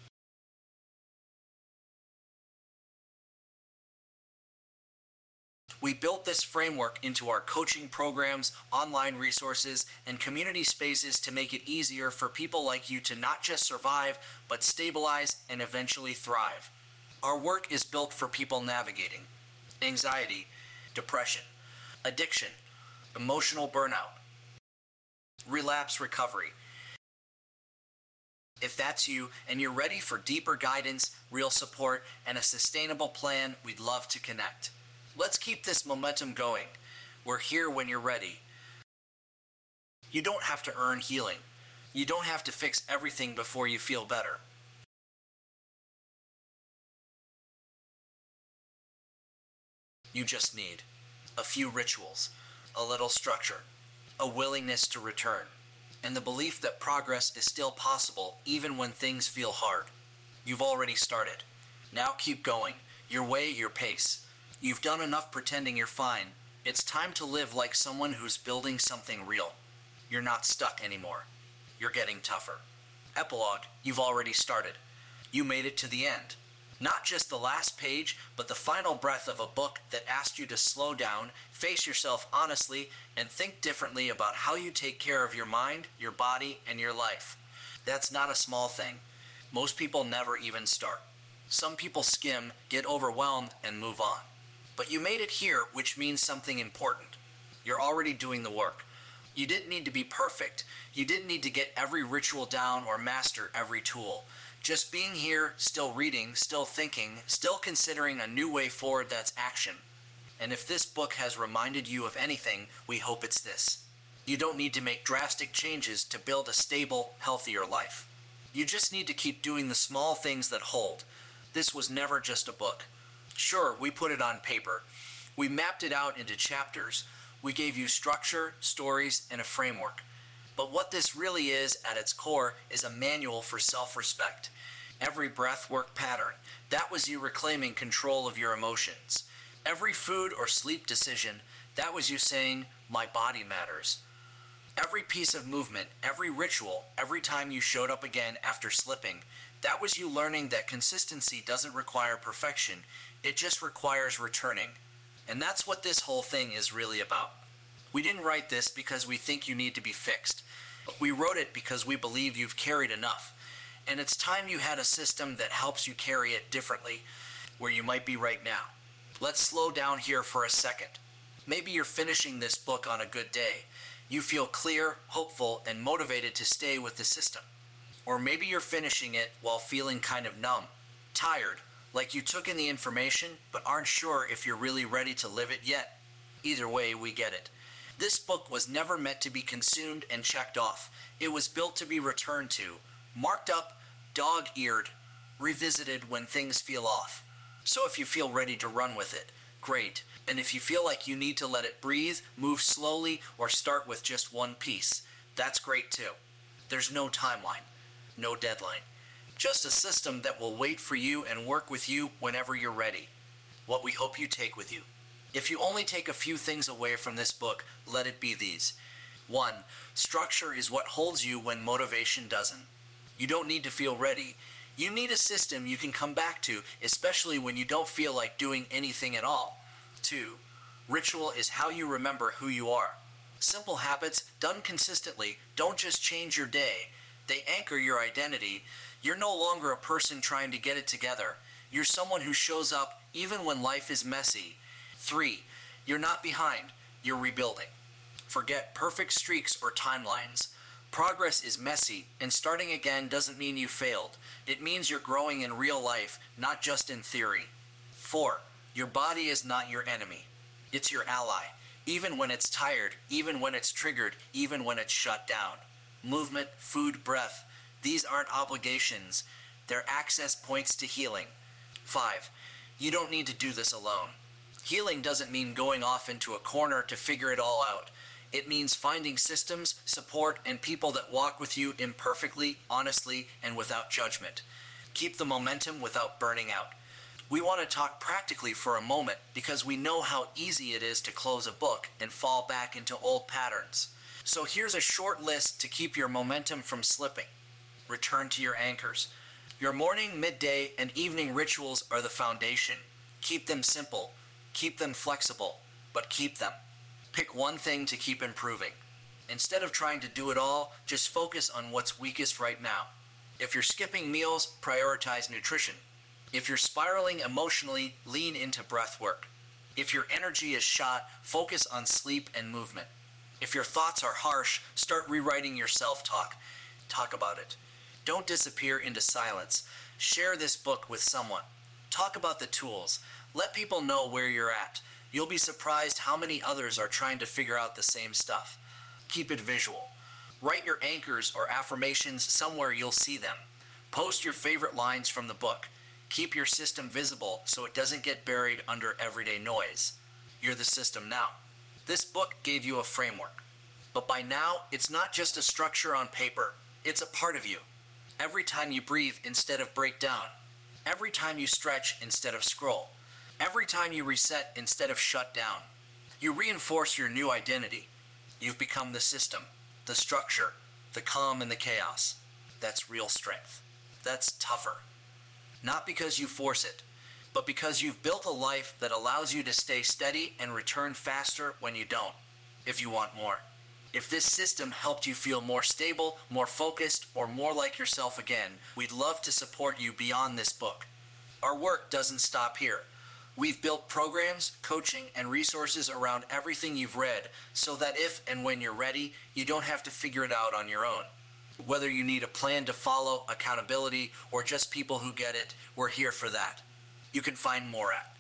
We built this framework into our coaching programs, online resources, and community spaces to make it easier for people like you to not just survive, but stabilize and eventually thrive. Our work is built for people navigating anxiety, depression, addiction, emotional burnout, relapse recovery. If that's you and you're ready for deeper guidance, real support, and a sustainable plan, we'd love to connect. Let's keep this momentum going. We're here when you're ready. You don't have to earn healing. You don't have to fix everything before you feel better. You just need a few rituals, a little structure, a willingness to return, and the belief that progress is still possible even when things feel hard. You've already started. Now keep going. Your way, your pace. You've done enough pretending you're fine. It's time to live like someone who's building something real. You're not stuck anymore. You're getting tougher. Epilogue, you've already started. You made it to the end. Not just the last page, but the final breath of a book that asked you to slow down, face yourself honestly, and think differently about how you take care of your mind, your body, and your life. That's not a small thing. Most people never even start. Some people skim, get overwhelmed, and move on. But you made it here, which means something important. You're already doing the work. You didn't need to be perfect. You didn't need to get every ritual down or master every tool. Just being here, still reading, still thinking, still considering a new way forward, that's action. And if this book has reminded you of anything, we hope it's this. You don't need to make drastic changes to build a stable, healthier life. You just need to keep doing the small things that hold. This was never just a book. Sure, we put it on paper. We mapped it out into chapters. We gave you structure, stories, and a framework. But what this really is, at its core, is a manual for self-respect. Every breath work pattern, that was you reclaiming control of your emotions. Every food or sleep decision, that was you saying, my body matters. Every piece of movement, every ritual, every time you showed up again after slipping, that was you learning that consistency doesn't require perfection. It just requires returning. And that's what this whole thing is really about. We didn't write this because we think you need to be fixed, but we wrote it because we believe you've carried enough. And it's time you had a system that helps you carry it differently, where you might be right now. Let's slow down here for a second. Maybe you're finishing this book on a good day. You feel clear, hopeful, and motivated to stay with the system. Or maybe you're finishing it while feeling kind of numb, tired, like you took in the information but aren't sure if you're really ready to live it yet. Either way, we get it. This book was never meant to be consumed and checked off. It was built to be returned to, marked up, dog-eared, revisited when things feel off. So if you feel ready to run with it, great. And if you feel like you need to let it breathe, move slowly, or start with just one piece, that's great too. There's no timeline, no deadline. Just a system that will wait for you and work with you whenever you're ready. What we hope you take with you. If you only take a few things away from this book, let it be these. 1. Structure is what holds you when motivation doesn't. You don't need to feel ready. You need a system you can come back to, especially when you don't feel like doing anything at all. 2. Ritual is how you remember who you are. Simple habits done consistently don't just change your day. They anchor your identity. You're no longer a person trying to get it together. You're someone who shows up even when life is messy. 3. You're not behind. You're rebuilding. Forget perfect streaks or timelines. Progress is messy, and starting again doesn't mean you failed. It means you're growing in real life, not just in theory. 4. Your body is not your enemy. It's your ally. Even when it's tired, even when it's triggered, even when it's shut down. Movement, food, breath, these aren't obligations. They're access points to healing. 5. You don't need to do this alone. Healing doesn't mean going off into a corner to figure it all out. It means finding systems, support, and people that walk with you imperfectly, honestly, and without judgment. Keep the momentum without burning out. We want to talk practically for a moment because we know how easy it is to close a book and fall back into old patterns. So here's a short list to keep your momentum from slipping. Return to your anchors. Your morning, midday, and evening rituals are the foundation. Keep them simple. Keep them flexible. But keep them. Pick one thing to keep improving. Instead of trying to do it all, just focus on what's weakest right now. If you're skipping meals, prioritize nutrition. If you're spiraling emotionally, lean into breath work. If your energy is shot, focus on sleep and movement. If your thoughts are harsh, start rewriting your self-talk. Talk about it. Don't disappear into silence. Share this book with someone. Talk about the tools. Let people know where you're at. You'll be surprised how many others are trying to figure out the same stuff. Keep it visual. Write your anchors or affirmations somewhere you'll see them. Post your favorite lines from the book. Keep your system visible so it doesn't get buried under everyday noise. You're the system now. This book gave you a framework. But by now, it's not just a structure on paper. It's a part of you. Every time you breathe instead of break down. Every time you stretch instead of scroll. Every time you reset instead of shut down. You reinforce your new identity. You've become the system, the structure, the calm in the chaos. That's real strength. That's tougher. Not because you force it, but because you've built a life that allows you to stay steady and return faster when you don't, if you want more. If this system helped you feel more stable, more focused, or more like yourself again, we'd love to support you beyond this book. Our work doesn't stop here. We've built programs, coaching, and resources around everything you've read so that if and when you're ready, you don't have to figure it out on your own. Whether you need a plan to follow, accountability, or just people who get it, we're here for that. You can find more at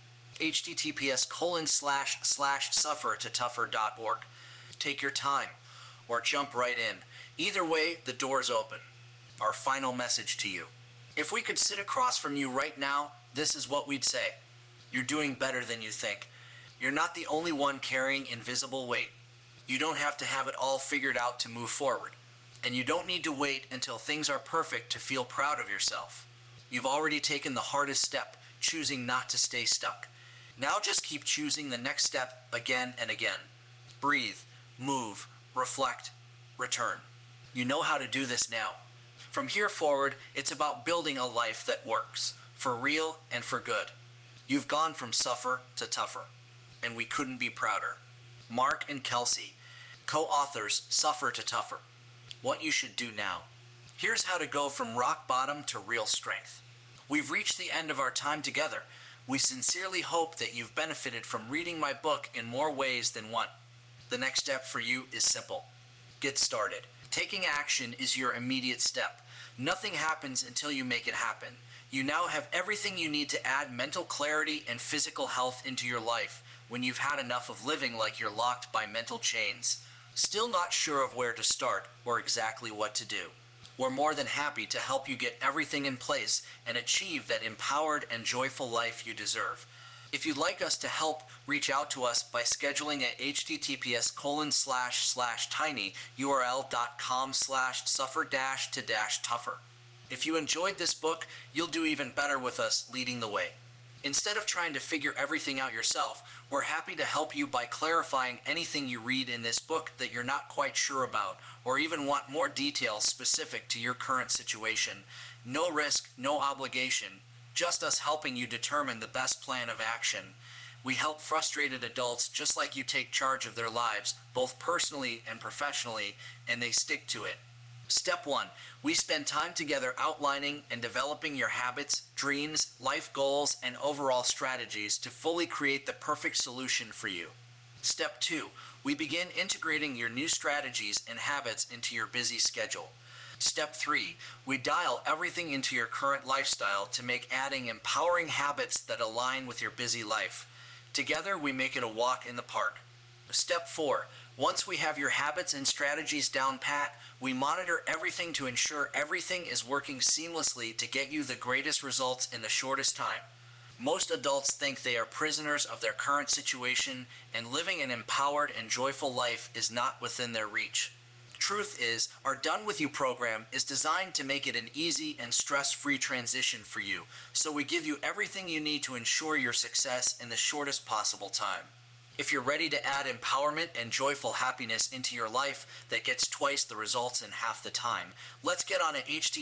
https://suffertotougher.org. Take your time, or jump right in. Either way, the door's open. Our final message to you. If we could sit across from you right now, this is what we'd say. You're doing better than you think. You're not the only one carrying invisible weight. You don't have to have it all figured out to move forward. And you don't need to wait until things are perfect to feel proud of yourself. You've already taken the hardest step, choosing not to stay stuck. Now just keep choosing the next step again and again. Breathe, move, reflect, return. You know how to do this now. From here forward, it's about building a life that works, for real and for good. You've gone from suffer to tougher, and we couldn't be prouder. Mark and Kelsey, co-authors Suffer to Tougher. What you should do now. Here's how to go from rock bottom to real strength. We've reached the end of our time together. We sincerely hope that you've benefited from reading my book in more ways than one. The next step for you is simple. Get started. Taking action is your immediate step. Nothing happens until you make it happen. You now have everything you need to add mental clarity and physical health into your life when you've had enough of living like you're locked by mental chains. Still not sure of where to start or exactly what to do? We're more than happy to help you get everything in place and achieve that empowered and joyful life you deserve. If you'd like us to help, reach out to us by scheduling at https://tinyurl.com/suffer-to-tougher. If you enjoyed this book, you'll do even better with us leading the way. Instead of trying to figure everything out yourself, we're happy to help you by clarifying anything you read in this book that you're not quite sure about, or even want more details specific to your current situation. No risk, no obligation, just us helping you determine the best plan of action. We help frustrated adults just like you take charge of their lives, both personally and professionally, and they stick to it. Step 1. We spend time together outlining and developing your habits, dreams, life goals, and overall strategies to fully create the perfect solution for you. Step 2. We begin integrating your new strategies and habits into your busy schedule. Step 3. We dial everything into your current lifestyle to make adding empowering habits that align with your busy life. Together, we make it a walk in the park. Step 4. Once we have your habits and strategies down pat, we monitor everything to ensure everything is working seamlessly to get you the greatest results in the shortest time. Most adults think they are prisoners of their current situation, and living an empowered and joyful life is not within their reach. Truth is, our Done With You program is designed to make it an easy and stress-free transition for you, so we give you everything you need to ensure your success in the shortest possible time. If you're ready to add empowerment and joyful happiness into your life that gets twice the results in half the time, let's get on at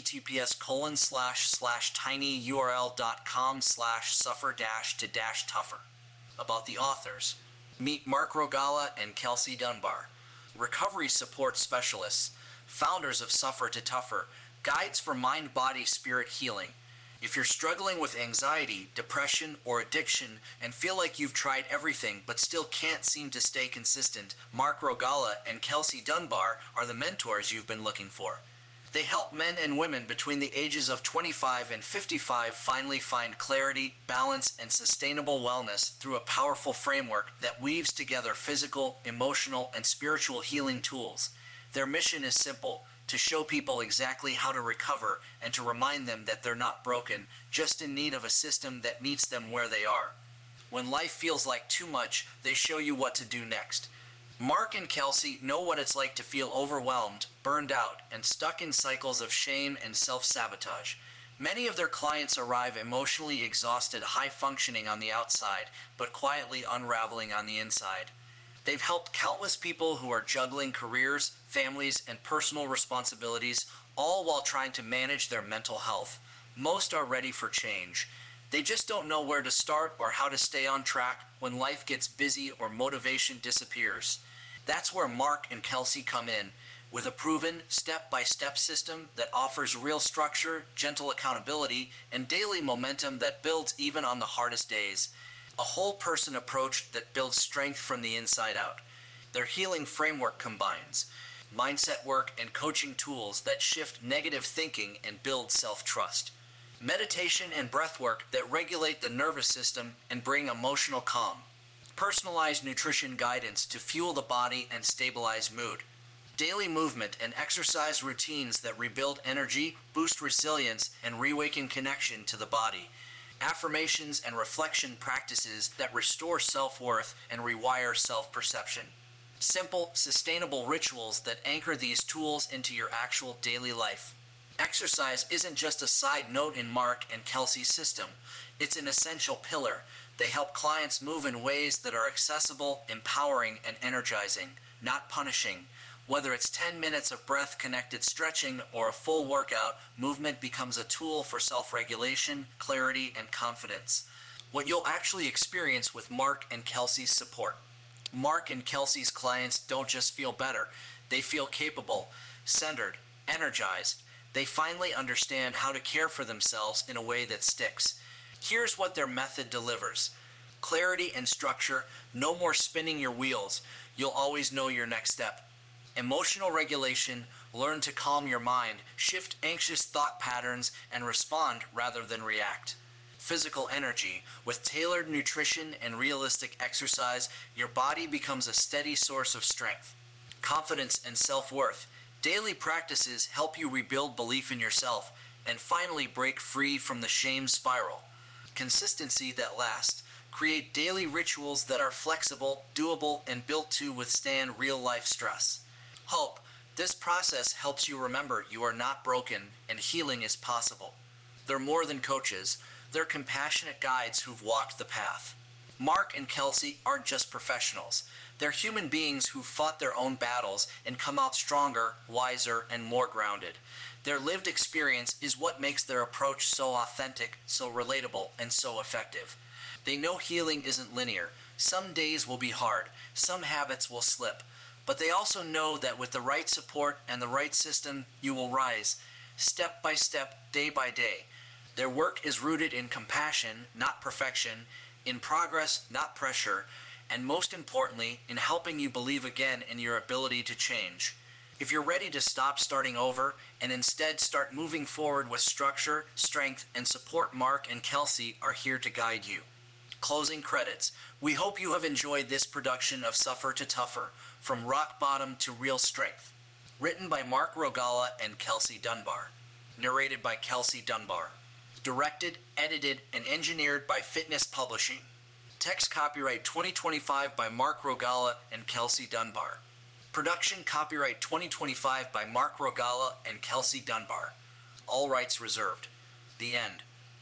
https://tinyurl.com/suffer-to-tougher. About the authors. Meet Mark Rogala and Kelsey Dunbar, recovery support specialists, founders of Suffer to Tougher, guides for mind, body, spirit healing. If you're struggling with anxiety, depression, or addiction and feel like you've tried everything but still can't seem to stay consistent, Mark Rogala and Kelsey Dunbar are the mentors you've been looking for. They help men and women between the ages of 25 and 55 finally find clarity, balance, and sustainable wellness through a powerful framework that weaves together physical, emotional, and spiritual healing tools. Their mission is simple: to show people exactly how to recover and to remind them that they're not broken, just in need of a system that meets them where they are. When life feels like too much, they show you what to do next. Mark and Kelsey know what it's like to feel overwhelmed, burned out, and stuck in cycles of shame and self-sabotage. Many of their clients arrive emotionally exhausted, high-functioning on the outside, but quietly unraveling on the inside. They've helped countless people who are juggling careers, families, and personal responsibilities, all while trying to manage their mental health. Most are ready for change. They just don't know where to start or how to stay on track when life gets busy or motivation disappears. That's where Mark and Kelsey come in, with a proven step-by-step system that offers real structure, gentle accountability, and daily momentum that builds even on the hardest days. A whole-person approach that builds strength from the inside out. Their healing framework combines mindset work and coaching tools that shift negative thinking and build self-trust. Meditation and breath work that regulate the nervous system and bring emotional calm. Personalized nutrition guidance to fuel the body and stabilize mood. Daily movement and exercise routines that rebuild energy, boost resilience, and reawaken connection to the body. Affirmations and reflection practices that restore self-worth and rewire self-perception. Simple, sustainable rituals that anchor these tools into your actual daily life. Exercise isn't just a side note in Mark and Kelsey's system. It's an essential pillar. They help clients move in ways that are accessible, empowering, and energizing, not punishing. Whether it's 10 minutes of breath-connected stretching or a full workout, movement becomes a tool for self-regulation, clarity, and confidence. What you'll actually experience with Mark and Kelsey's support. Mark and Kelsey's clients don't just feel better, they feel capable, centered, energized. They finally understand how to care for themselves in a way that sticks. Here's what their method delivers. Clarity and structure, no more spinning your wheels. You'll always know your next step. Emotional regulation, learn to calm your mind, shift anxious thought patterns, and respond rather than react. Physical energy, with tailored nutrition and realistic exercise, your body becomes a steady source of strength. Confidence and self-worth, daily practices help you rebuild belief in yourself, and finally break free from the shame spiral. Consistency that lasts, create daily rituals that are flexible, doable, and built to withstand real-life stress. Hope. This process helps you remember you are not broken and healing is possible. They're more than coaches. They're compassionate guides who've walked the path. Mark and Kelsey aren't just professionals. They're human beings who've fought their own battles and come out stronger, wiser, and more grounded. Their lived experience is what makes their approach so authentic, so relatable, and so effective. They know healing isn't linear. Some days will be hard. Some habits will slip. But they also know that with the right support and the right system, you will rise, step by step, day by day. Their work is rooted in compassion, not perfection, in progress, not pressure, and most importantly, in helping you believe again in your ability to change. If you're ready to stop starting over and instead start moving forward with structure, strength, and support, Mark and Kelsey are here to guide you. Closing credits. We hope you have enjoyed this production of Suffer to Tougher, From Rock Bottom to Real Strength. Written by Mark Rogala and Kelsey Dunbar. Narrated by Kelsey Dunbar. Directed, edited, and engineered by Fitness Publishing. Text copyright 2025 by Mark Rogala and Kelsey Dunbar. Production copyright 2025 by Mark Rogala and Kelsey Dunbar. All rights reserved. The end.